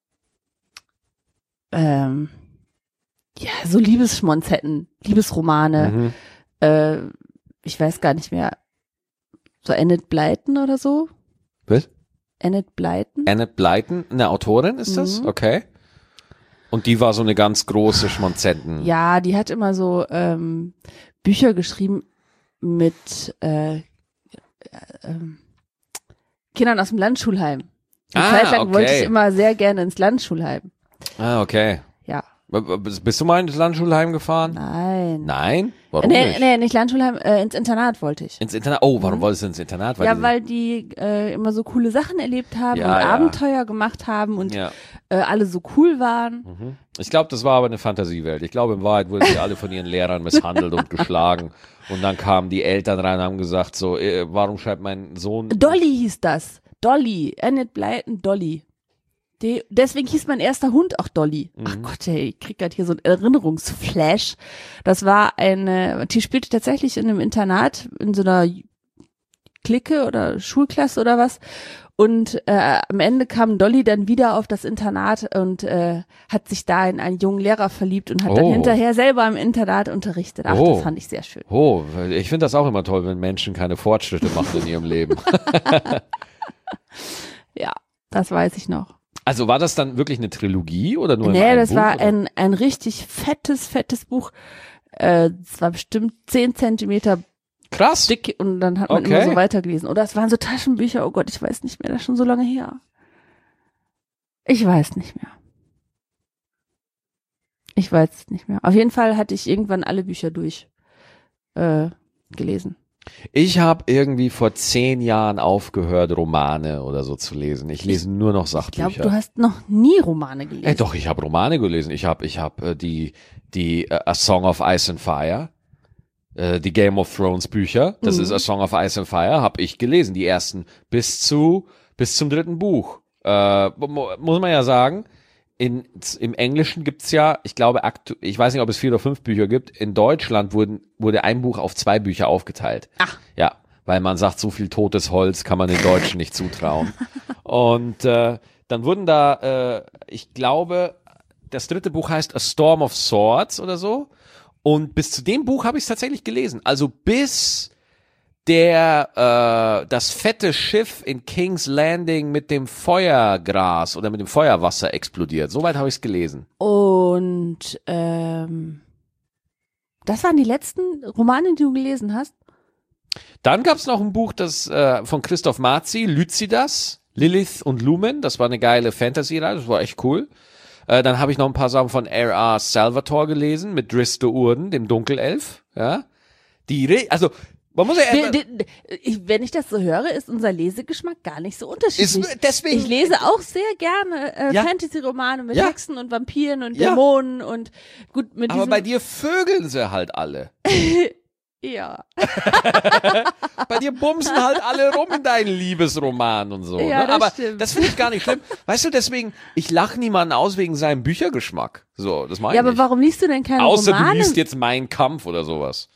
Ähm, ja, so Liebesschmonzetten, Liebesromane. Mhm. Äh, ich weiß gar nicht mehr. So Enid Blyton oder so? Was? Enid Blyton? Annette Blyton, eine Autorin ist das? Mhm. Okay. Und die war so eine ganz große Schmonzetten. Ja, die hat immer so ähm, Bücher geschrieben mit äh, äh, ähm, Kindern aus dem Landschulheim. Eine Ah, Zeit lang okay. wollte ich immer sehr gerne ins Landschulheim. Ah, okay. Ja, B- b- Bist du mal ins Landschulheim gefahren? nein. Nein. Nein? Warum nee, nicht? Nee, nicht Landschulheim, äh, ins Internat wollte ich. Ins Internat? Oh, warum Mhm. wolltest du ins Internat? Ja, die- weil die äh, immer so coole Sachen erlebt haben Ja, und ja. Abenteuer gemacht haben und Ja. äh, alle so cool waren. Mhm. Ich glaube, das war aber eine Fantasiewelt. Ich glaube, in Wahrheit wurden sie alle von ihren Lehrern misshandelt und geschlagen. Und dann kamen die Eltern rein und haben gesagt, so, äh, warum schreibt mein Sohn... Dolly hieß das. Dolly. Annette Blyton, Dolly. Die, deswegen hieß mein erster Hund auch Dolly. Mhm. Ach Gott, ey, ich krieg grad hier so einen Erinnerungsflash. Das war eine, die spielte tatsächlich in einem Internat, in so einer Clique oder Schulklasse oder was. Und äh, am Ende kam Dolly dann wieder auf das Internat und äh, hat sich da in einen jungen Lehrer verliebt und hat dann Oh. hinterher selber im Internat unterrichtet. Ach, Oh. das fand ich sehr schön. Oh, ich finde das auch immer toll, wenn Menschen keine Fortschritte machen in ihrem Leben. Ja, das weiß ich noch. Also war das dann wirklich eine Trilogie oder nur in Nee, einem das Buch, war oder? ein, ein richtig fettes, fettes Buch. Äh, es war bestimmt zehn Zentimeter Krass. dick und dann hat man Okay. immer so weitergelesen. Oder es waren so Taschenbücher, oh Gott, ich weiß nicht mehr, das ist schon so lange her. Ich weiß nicht mehr. Ich weiß es nicht mehr. Auf jeden Fall hatte ich irgendwann alle Bücher durch äh, gelesen. Ich habe irgendwie vor zehn Jahren aufgehört, Romane oder so zu lesen. Ich lese nur noch Ich Sachbücher. glaube, du hast noch nie Romane gelesen. Ey, doch, ich habe Romane gelesen. Ich habe ich hab, äh, die, die äh, A Song of Ice and Fire, äh, die Game of Thrones Bücher, das Mhm. ist A Song of Ice and Fire, habe ich gelesen. Die ersten bis zu bis zum dritten Buch. Äh, mu- muss man ja sagen, in, im Englischen gibt's ja, ich glaube, aktu ich weiß nicht, ob es vier oder fünf Bücher gibt. In Deutschland wurden, wurde ein Buch auf zwei Bücher aufgeteilt. Ach. Ja, weil man sagt, so viel totes Holz kann man den Deutschen nicht zutrauen. Und äh, dann wurden da, äh, ich glaube, das dritte Buch heißt A Storm of Swords oder so. Und bis zu dem Buch habe ich es tatsächlich gelesen. Also bis der äh, das fette Schiff in King's Landing mit dem Feuergras oder mit dem Feuerwasser explodiert. Soweit habe ich es gelesen. Und ähm, das waren die letzten Romane, die du gelesen hast? Dann gab es noch ein Buch, das äh, von Christoph Marzi, Lycidas, Lilith und Lumen. Das war eine geile Fantasy-Reihe, das war echt cool. Äh, dann habe ich noch ein paar Sachen von R R. Salvatore gelesen mit Drizzt Do'Urden, dem Dunkelelf. Ja, die, Re also man muss ja Wir- di- di- ich- Wenn ich das so höre, ist unser Lesegeschmack gar nicht so unterschiedlich. ist, deswegen Ich lese auch sehr gerne äh, Ja. Fantasy-Romane mit Ja. Hexen und Vampiren und Ja. Dämonen und gut mit aber diesem. bei dir vögeln sie halt alle. ja. Bei dir bumsen halt alle rum in deinen Liebesroman und so. Ja, ne? das Aber stimmt. das finde ich gar nicht schlimm. Weißt du, deswegen, ich lache niemanden aus wegen seinem Büchergeschmack. So, das meine Ja, ich aber nicht. warum liest du denn keine Außer Romane? du liest jetzt Mein Kampf oder sowas.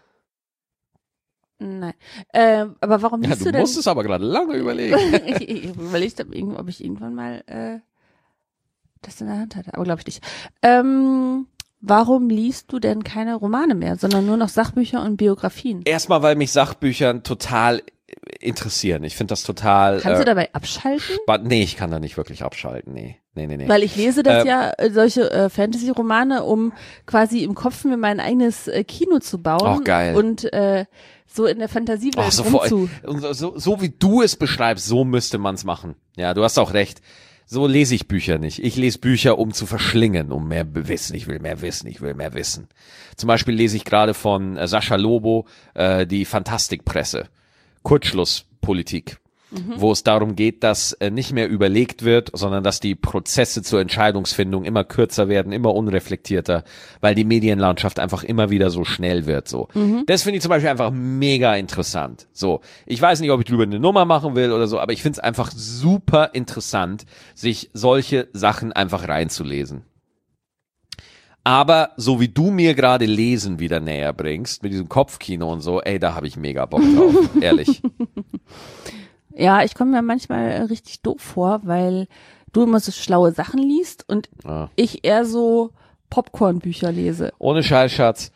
Nein. Äh, aber warum Ja, liest du du denn? musst es aber gerade lange überlegen. ich ich habe überlegt, ob, irgend- ob ich irgendwann mal äh, das in der Hand hatte, aber glaube ich nicht. Ähm, warum liest du denn keine Romane mehr, sondern nur noch Sachbücher und Biografien? Erstmal, weil mich Sachbüchern total interessieren. Ich finde das total Kannst du äh, dabei abschalten? spannend. Nee, ich kann da nicht wirklich abschalten. Nee, nee, nee, nee. Weil ich lese das Ähm, ja, äh, solche äh, Fantasy-Romane, um quasi im Kopf mir mein eigenes äh, Kino zu bauen. Auch geil. Und äh, so in der Fantasiewelt Oh, so, vor- rumzu. und so, so, so wie du es beschreibst, so müsste man es machen. Ja, du hast auch recht. So lese ich Bücher nicht. Ich lese Bücher, um zu verschlingen, um mehr Wissen. Ich will mehr Wissen, ich will mehr Wissen. Zum Beispiel lese ich gerade von äh, Sascha Lobo äh, die Fantastikpresse. Kurzschlusspolitik. Wo es darum geht, dass äh, nicht mehr überlegt wird, sondern dass die Prozesse zur Entscheidungsfindung immer kürzer werden, immer unreflektierter, weil die Medienlandschaft einfach immer wieder so schnell wird. So, das finde ich zum Beispiel einfach mega interessant. So, ich weiß nicht, ob ich drüber eine Nummer machen will oder so, aber ich finde es einfach super interessant, sich solche Sachen einfach reinzulesen. Aber so wie du mir gerade Lesen wieder näher bringst, mit diesem Kopfkino und so, ey, da habe ich mega Bock drauf, ehrlich. Ja, ich komme mir manchmal äh, richtig doof vor, weil du immer so schlaue Sachen liest und Ja. ich eher so Popcorn-Bücher lese. Ohne Scheiß, Schatz.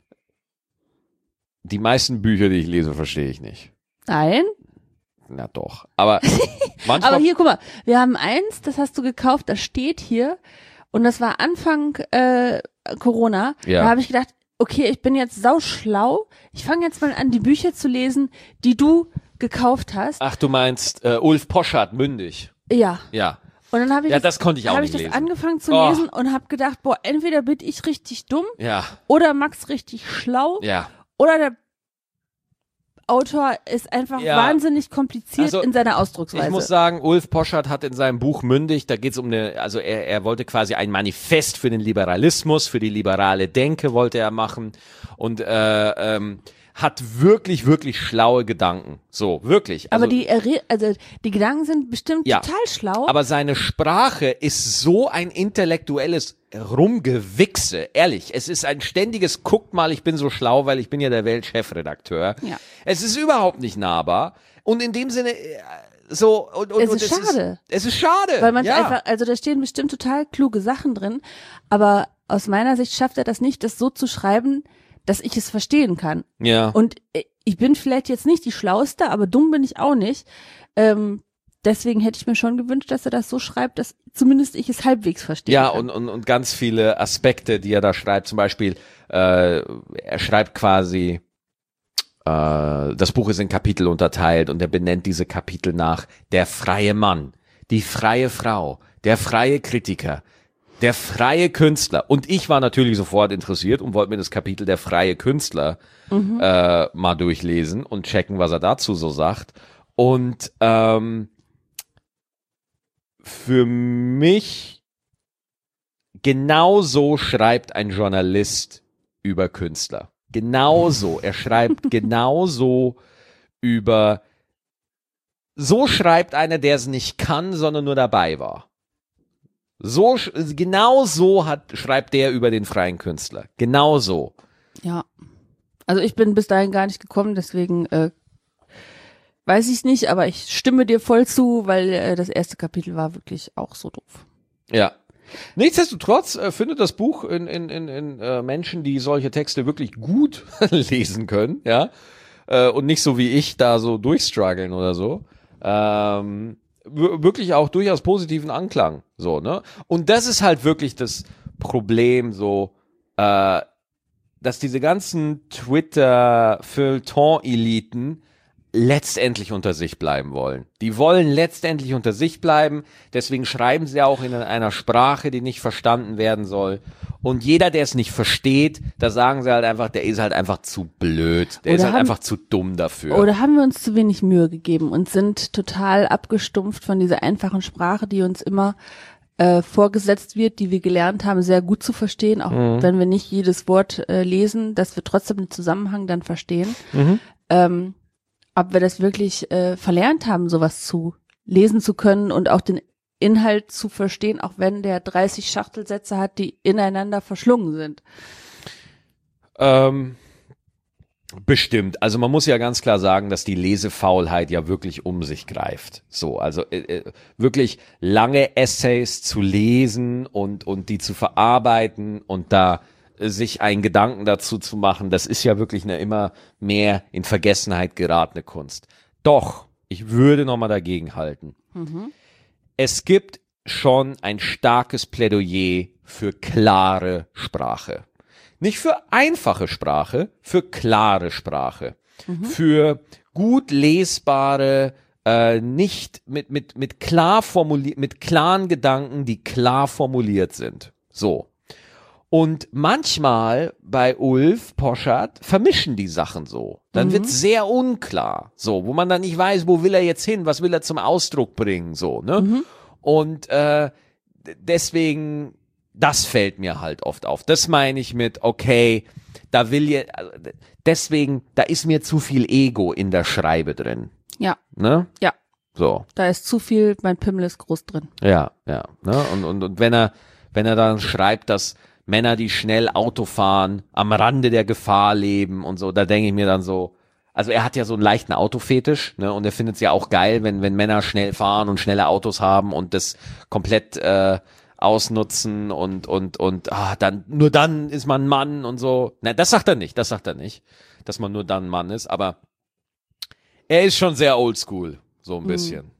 Die meisten Bücher, die ich lese, verstehe ich nicht. Nein? Na doch. Aber manchmal. Aber hier, guck mal, wir haben eins, das hast du gekauft, das steht hier und das war Anfang äh, Corona. Ja. Da habe ich gedacht, okay, ich bin jetzt sauschlau. Ich fange jetzt mal an, die Bücher zu lesen, die du gekauft hast. Ach, du meinst äh, Ulf Poschardt, mündig. Ja. Ja. Und dann habe ich, Ja, das, das konnte ich auch hab nicht ich das lesen. angefangen zu Oh. lesen und habe gedacht, boah, entweder bin ich richtig dumm Ja, oder Max richtig schlau ja. oder der Autor ist einfach Ja. wahnsinnig kompliziert Also, in seiner Ausdrucksweise. Ich muss sagen, Ulf Poschardt hat in seinem Buch Mündig, da geht es um eine, also er, er wollte quasi ein Manifest für den Liberalismus, für die liberale Denke wollte er machen und äh, ähm, hat wirklich, wirklich schlaue Gedanken. So, wirklich. Also, aber die, Erre- also die Gedanken sind bestimmt Ja. total schlau. aber seine Sprache ist so ein intellektuelles Rumgewichse. Ehrlich, es ist ein ständiges, guckt mal, ich bin so schlau, weil ich bin ja der Weltchefredakteur. Ja. Es ist überhaupt nicht nahbar. Und in dem Sinne, äh, so, und, und, Es und ist schade. Es ist, es ist schade. Weil man ja. einfach, also da stehen bestimmt total kluge Sachen drin, aber aus meiner Sicht schafft er das nicht, das so zu schreiben, dass ich es verstehen kann. Ja. Und äh, ich bin vielleicht jetzt nicht die Schlauste, aber dumm bin ich auch nicht. Ähm, deswegen hätte ich mir schon gewünscht, dass er das so schreibt, dass zumindest ich es halbwegs verstehe. Ja, kann. und, und, und ganz viele Aspekte, die er da schreibt. Zum Beispiel, äh, er schreibt quasi, äh, das Buch ist in Kapitel unterteilt und er benennt diese Kapitel nach der freie Mann, die freie Frau, der freie Kritiker, der freie Künstler. Und ich war natürlich sofort interessiert und wollte mir das Kapitel der freie Künstler Mhm. äh, mal durchlesen und checken, was er dazu so sagt. Und ähm, für mich genau so schreibt ein Journalist über Künstler. Genauso. Er schreibt genauso über, so schreibt einer, der es nicht kann, sondern nur dabei war. So, sch- genau so hat, schreibt der über den freien Künstler. Genau so. Ja. Also ich bin bis dahin gar nicht gekommen, deswegen äh, weiß ich nicht, aber ich stimme dir voll zu, weil äh, das erste Kapitel war wirklich auch so doof. Ja. Nichtsdestotrotz äh, findet das Buch in, in, in, in äh, Menschen, die solche Texte wirklich gut lesen können, ja, äh, und nicht so wie ich da so durchstruggeln oder so, ähm, w- wirklich auch durchaus positiven Anklang, so, ne? Und das ist halt wirklich das Problem, so, äh, dass diese ganzen Twitter-Feuilleton-Eliten letztendlich unter sich bleiben wollen. Die wollen letztendlich unter sich bleiben, deswegen schreiben sie auch in einer Sprache, die nicht verstanden werden soll. Und jeder, der es nicht versteht, da sagen sie halt einfach, der ist halt einfach zu blöd, der Oder ist halt haben- einfach zu dumm dafür. Oder haben wir uns zu wenig Mühe gegeben und sind total abgestumpft von dieser einfachen Sprache, die uns immer äh, vorgesetzt wird, die wir gelernt haben, sehr gut zu verstehen, auch Mhm. wenn wir nicht jedes Wort äh, lesen, dass wir trotzdem den Zusammenhang dann verstehen. Mhm. Ähm, ob wir das wirklich äh, verlernt haben, sowas zu lesen zu können und auch den Inhalt zu verstehen, auch wenn der dreißig Schachtelsätze hat, die ineinander verschlungen sind. Ähm, bestimmt. Also man muss ja ganz klar sagen, dass die Lesefaulheit ja wirklich um sich greift. So, also äh, äh, wirklich lange Essays zu lesen und und die zu verarbeiten und da äh, sich einen Gedanken dazu zu machen, das ist ja wirklich eine immer mehr in Vergessenheit geratene Kunst. Doch, ich würde nochmal dagegen halten. Mhm. Es gibt schon ein starkes Plädoyer für klare Sprache. Nicht für einfache Sprache, für klare Sprache. Für gut lesbare, äh, nicht mit, mit, mit klar formuliert, mit klaren Gedanken, die klar formuliert sind. So. Und manchmal bei Ulf Poschardt vermischen die Sachen so. Dann Mhm. wird's sehr unklar. So, wo man dann nicht weiß, wo will er jetzt hin, was will er zum Ausdruck bringen, so, ne? Mhm. Und äh, d- deswegen, das fällt mir halt oft auf. Das meine ich mit, okay, da will je, also, d- deswegen, da ist mir zu viel Ego in der Schreibe drin, Ja, ne? ja, So, da ist zu viel, mein Pimmel ist groß drin. ja, ja, ne? Und, und, und wenn er, wenn er dann schreibt, dass Männer, die schnell Auto fahren, am Rande der Gefahr leben und so, da denke ich mir dann so, also er hat ja so einen leichten Autofetisch, ne, und er findet es ja auch geil, wenn, wenn Männer schnell fahren und schnelle Autos haben und das komplett äh, ausnutzen und, und, und, ah, dann, nur dann ist man ein Mann und so. Na, das sagt er nicht, das sagt er nicht, dass man nur dann ein Mann ist, aber er ist schon sehr oldschool, so ein bisschen.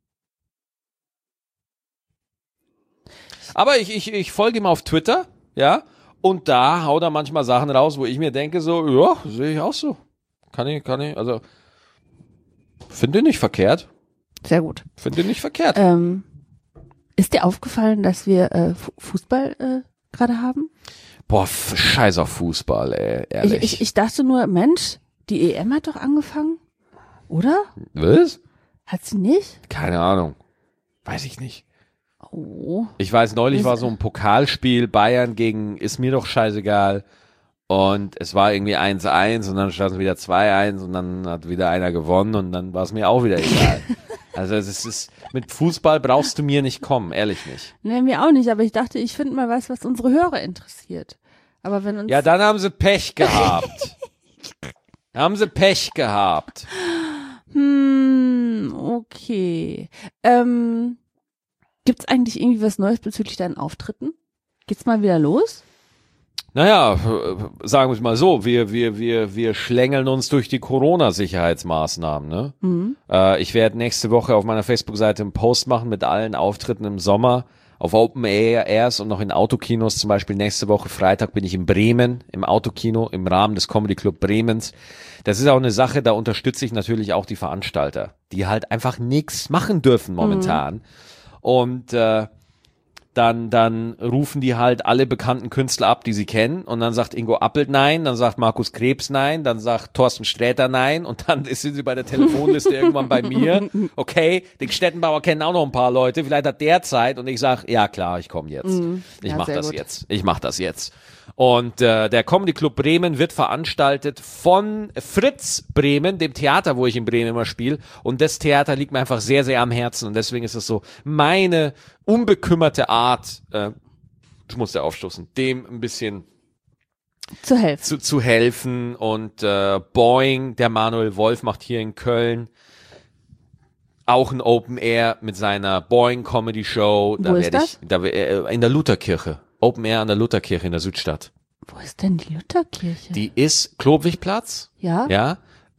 Aber ich, ich, ich folge ihm auf Twitter, ja, und da haut er manchmal Sachen raus, wo ich mir denke, so, ja, sehe ich auch so. Kann ich, kann ich, also, finde nicht verkehrt. Sehr gut. Finde nicht verkehrt. Ähm, Ist dir aufgefallen, dass wir äh, Fußball äh, gerade haben? Boah, scheiß auf Fußball, ey, ehrlich. Ich, ich, ich dachte nur, Mensch, die E M hat doch angefangen, oder? Was? Hat sie nicht? Keine Ahnung. Weiß ich nicht. Oh. Ich weiß, neulich Das- war so ein Pokalspiel, Bayern gegen, ist mir doch scheißegal. Und es war irgendwie eins eins und dann stand es wieder zwei eins und dann hat wieder einer gewonnen und dann war es mir auch wieder egal. Also es ist, mit Fußball brauchst du mir nicht kommen, ehrlich nicht. Nee, mir auch nicht, aber ich dachte, ich finde mal was, was unsere Hörer interessiert. Aber wenn uns... Ja, dann haben sie Pech gehabt. Haben sie Pech gehabt. Hm, okay. Ähm, gibt's eigentlich irgendwie was Neues bezüglich deinen Auftritten? Geht's mal wieder los? Naja, sagen wir es mal so, wir, wir, wir, wir schlängeln uns durch die Corona-Sicherheitsmaßnahmen, ne? Mhm. Äh, ich werde nächste Woche auf meiner Facebook-Seite einen Post machen mit allen Auftritten im Sommer auf Open Air Airs und noch in Autokinos. Zum Beispiel nächste Woche Freitag bin ich in Bremen im Autokino im Rahmen des Comedy Club Bremens. Das ist auch eine Sache, da unterstütze ich natürlich auch die Veranstalter, die halt einfach nichts machen dürfen momentan. Mhm. Und äh, dann dann rufen die halt alle bekannten Künstler ab, die sie kennen und dann sagt Ingo Appelt nein, dann sagt Markus Krebs nein, dann sagt Thorsten Sträter nein und dann sind sie bei der Telefonliste irgendwann bei mir. Okay, den Stettenbauer kennen auch noch ein paar Leute, vielleicht hat der Zeit und ich sag, ja klar, ich komme jetzt. Mhm. Ich Ja, mach sehr das gut. jetzt. Ich mach das jetzt. Und äh, der Comedy Club Bremen wird veranstaltet von Fritz Bremen, dem Theater, wo ich in Bremen immer spiele. Und das Theater liegt mir einfach sehr, sehr am Herzen. Und deswegen ist es so meine unbekümmerte Art, äh, ich musste aufstoßen, dem ein bisschen Zu helfen. zu, zu helfen. Und äh, Boing, der Manuel Wolf macht hier in Köln auch ein Open Air mit seiner Boing Comedy Show. Da Wo ist werde das? ich, da, wer- äh, in der Lutherkirche. Open Air an der Lutherkirche in der Südstadt. Wo ist denn die Lutherkirche? Die ist Klobwigplatz, ja? ja,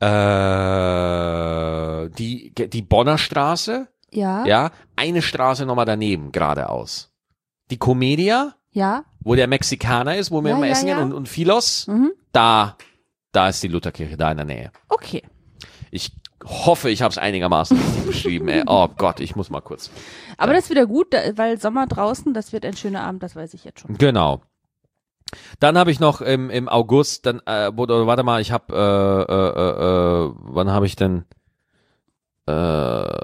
äh, die, die Bonner Straße, Ja? ja, eine Straße nochmal daneben, geradeaus. Die Comedia, Ja? wo der Mexikaner ist, wo wir Ja, immer ja, essen ja. gehen, und, und Philos, Mhm. da, da ist die Lutherkirche, da in der Nähe. Okay. Ich hoffe, ich habe es einigermaßen richtig beschrieben, ey. Oh Gott, ich muss mal kurz. Aber das ist wieder gut, da- weil Sommer draußen, das wird ein schöner Abend, das weiß ich jetzt schon. Genau. Dann habe ich noch im, im August, dann, äh, oder warte mal, ich habe, äh, äh, äh, äh, wann habe ich denn, äh,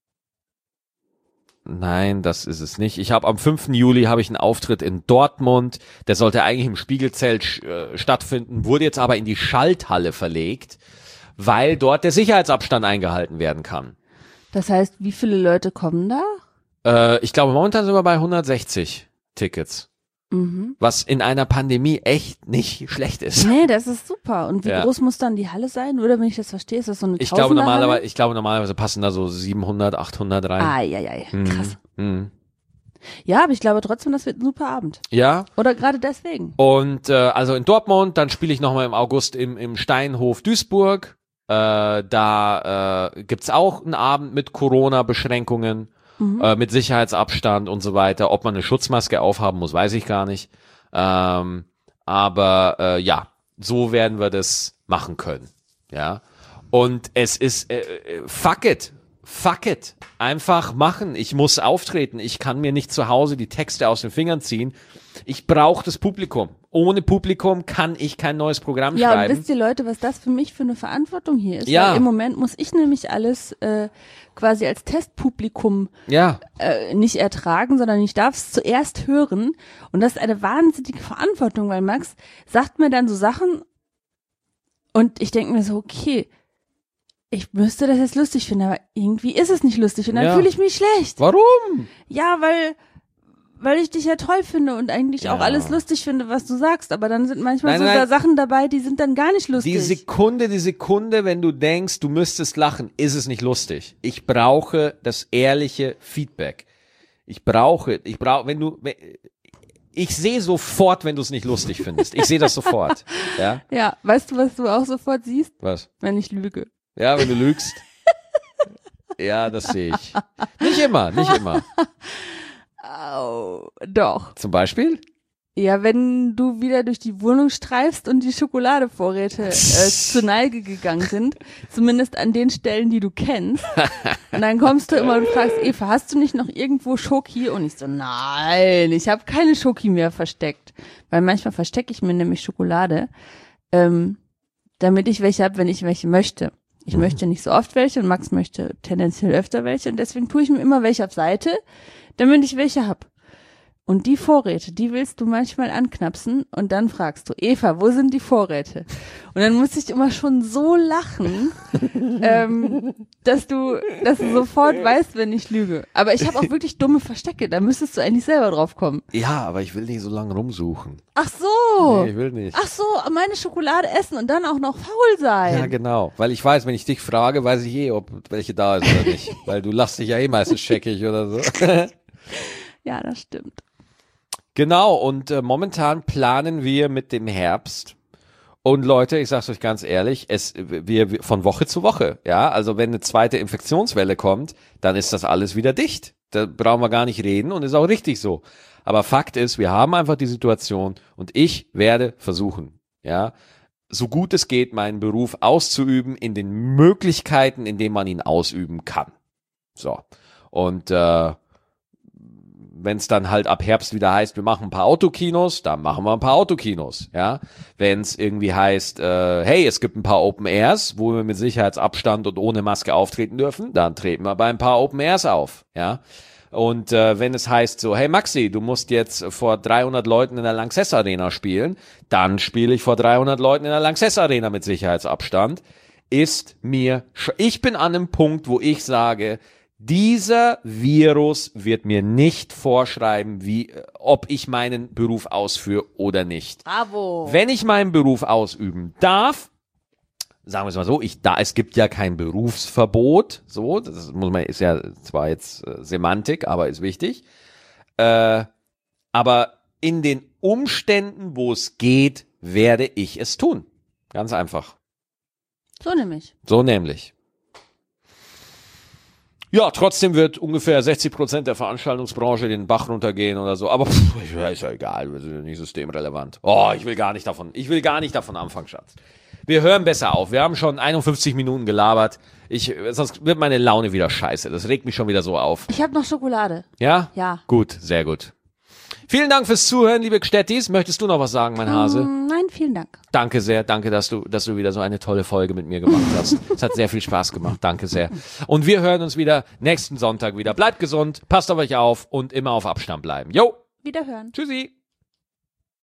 nein, das ist es nicht. Ich habe am fünften Juli habe ich einen Auftritt in Dortmund, der sollte eigentlich im Spiegelzelt äh, stattfinden, wurde jetzt aber in die Schalthalle verlegt, weil dort der Sicherheitsabstand eingehalten werden kann. Das heißt, wie viele Leute kommen da? Äh, ich glaube, momentan sind wir bei hundertsechzig Tickets. Mhm. Was in einer Pandemie echt nicht schlecht ist. Nee, das ist super. Und wie Ja. groß muss dann die Halle sein? Oder wenn ich das verstehe, ist das so eine Ich glaube Tausenderhalle? normalerweise, ich glaube normalerweise passen da so siebenhundert, achthundert rein. Eieiei, Mhm. krass. Mhm. Ja, aber ich glaube trotzdem, das wird ein super Abend. Ja. Oder gerade deswegen. Und äh, also in Dortmund, dann spiele ich nochmal im August im, im Steinhof Duisburg. Äh, da äh, gibt's auch einen Abend mit Corona-Beschränkungen, Mhm. äh, mit Sicherheitsabstand und so weiter. Ob man eine Schutzmaske aufhaben muss, weiß ich gar nicht. Ähm, aber äh, ja, so werden wir das machen können. Ja. Und es ist äh, äh, fuck it. Fuck it. Einfach machen. Ich muss auftreten. Ich kann mir nicht zu Hause die Texte aus den Fingern ziehen. Ich brauche das Publikum. Ohne Publikum kann ich kein neues Programm Ja, und schreiben. wisst ihr Leute, was das für mich für eine Verantwortung hier ist? Ja. Weil im Moment muss ich nämlich alles äh, quasi als Testpublikum Ja, äh, nicht ertragen, sondern ich darf es zuerst hören. Und das ist eine wahnsinnige Verantwortung, weil Max sagt mir dann so Sachen und ich denke mir so, okay, ich müsste das jetzt lustig finden, aber irgendwie ist es nicht lustig und dann Ja. fühle ich mich schlecht. warum? Ja, weil weil ich dich ja toll finde und eigentlich auch Ja. alles lustig finde, was du sagst, aber dann sind manchmal Nein, so nein. da Sachen dabei, die sind dann gar nicht lustig. Die Sekunde, die Sekunde, wenn du denkst, du müsstest lachen, ist es nicht lustig. Ich brauche das ehrliche Feedback. Ich brauche, ich brauche, wenn du, wenn, ich sehe sofort, wenn du es nicht lustig findest. Ich sehe das sofort. Ja, Ja, weißt du, was du auch sofort siehst, was? wenn ich lüge? Ja, wenn du lügst. Ja, das sehe ich. Nicht immer, nicht immer. Au, doch. Zum Beispiel? Ja, wenn du wieder durch die Wohnung streifst und die Schokoladevorräte äh, zur Neige gegangen sind, zumindest an den Stellen, die du kennst. Und dann kommst du immer und fragst, Eva, hast du nicht noch irgendwo Schoki? Und ich so, nein, ich habe keine Schoki mehr versteckt. Weil manchmal verstecke ich mir nämlich Schokolade, ähm, damit ich welche habe, wenn ich welche möchte. Ich mhm. möchte nicht so oft welche und Max möchte tendenziell öfter welche und deswegen tue ich mir immer welche auf Seite, damit ich welche hab. Und die Vorräte, die willst du manchmal anknapsen und dann fragst du, Eva, wo sind die Vorräte? Und dann muss ich immer schon so lachen, ähm, dass du, dass du sofort weißt, wenn ich lüge. Aber ich habe auch wirklich dumme Verstecke, da müsstest du eigentlich selber drauf kommen. Ja, aber ich will nicht so lange rumsuchen. Ach so. Nee, ich will nicht. Ach so, meine Schokolade essen und dann auch noch faul sein. Ja, genau. Weil ich weiß, wenn ich dich frage, weiß ich eh, ob welche da ist oder nicht. Weil du lachst dich ja eh meistens scheckig oder so. Ja, das stimmt. Genau, und äh, momentan planen wir mit dem Herbst. Und Leute, ich sag's euch ganz ehrlich, es wir, wir von Woche zu Woche, ja, also wenn eine zweite Infektionswelle kommt, dann ist das alles wieder dicht. Da brauchen wir gar nicht reden und ist auch richtig so. Aber Fakt ist, wir haben einfach die Situation und ich werde versuchen, ja, so gut es geht, meinen Beruf auszuüben in den Möglichkeiten, in denen man ihn ausüben kann. So. Und äh, wenn es dann halt ab Herbst wieder heißt, wir machen ein paar Autokinos, dann machen wir ein paar Autokinos, ja. Wenn es irgendwie heißt, äh, hey, es gibt ein paar Open Airs, wo wir mit Sicherheitsabstand und ohne Maske auftreten dürfen, dann treten wir bei ein paar Open Airs auf, ja. Und äh, wenn es heißt so, hey Maxi, du musst jetzt vor dreihundert Leuten in der Lanxess Arena spielen, dann spiele ich vor dreihundert Leuten in der Lanxess Arena mit Sicherheitsabstand. Ist mir, sch- ich bin an einem Punkt, wo ich sage, dieser Virus wird mir nicht vorschreiben, wie, ob ich meinen Beruf ausführe oder nicht. Bravo. Wenn ich meinen Beruf ausüben darf, sagen wir es mal so, ich da, es gibt ja kein Berufsverbot, so, das muss man, ist ja zwar jetzt äh, Semantik, aber ist wichtig, äh, aber in den Umständen, wo es geht, werde ich es tun. Ganz einfach. So nämlich. So nämlich. Ja, trotzdem wird ungefähr sechzig Prozent der Veranstaltungsbranche den Bach runtergehen oder so. Aber pff, ist ja egal, wir sind ja nicht systemrelevant. Oh, ich will gar nicht davon, ich will gar nicht davon anfangen, Schatz. Wir hören besser auf. Wir haben schon einundfünfzig Minuten gelabert. Ich, sonst wird meine Laune wieder scheiße. Das regt mich schon wieder so auf. Ich habe noch Schokolade. Ja? Ja. Gut, sehr gut. Vielen Dank fürs Zuhören, liebe Gstettis. Möchtest du noch was sagen, mein Hase? Mm, nein, vielen Dank. Danke sehr, danke, dass du, dass du wieder so eine tolle Folge mit mir gemacht hast. Es hat sehr viel Spaß gemacht, danke sehr. Und wir hören uns wieder nächsten Sonntag wieder. Bleibt gesund, passt auf euch auf und immer auf Abstand bleiben. Jo, Wiederhören. tschüssi.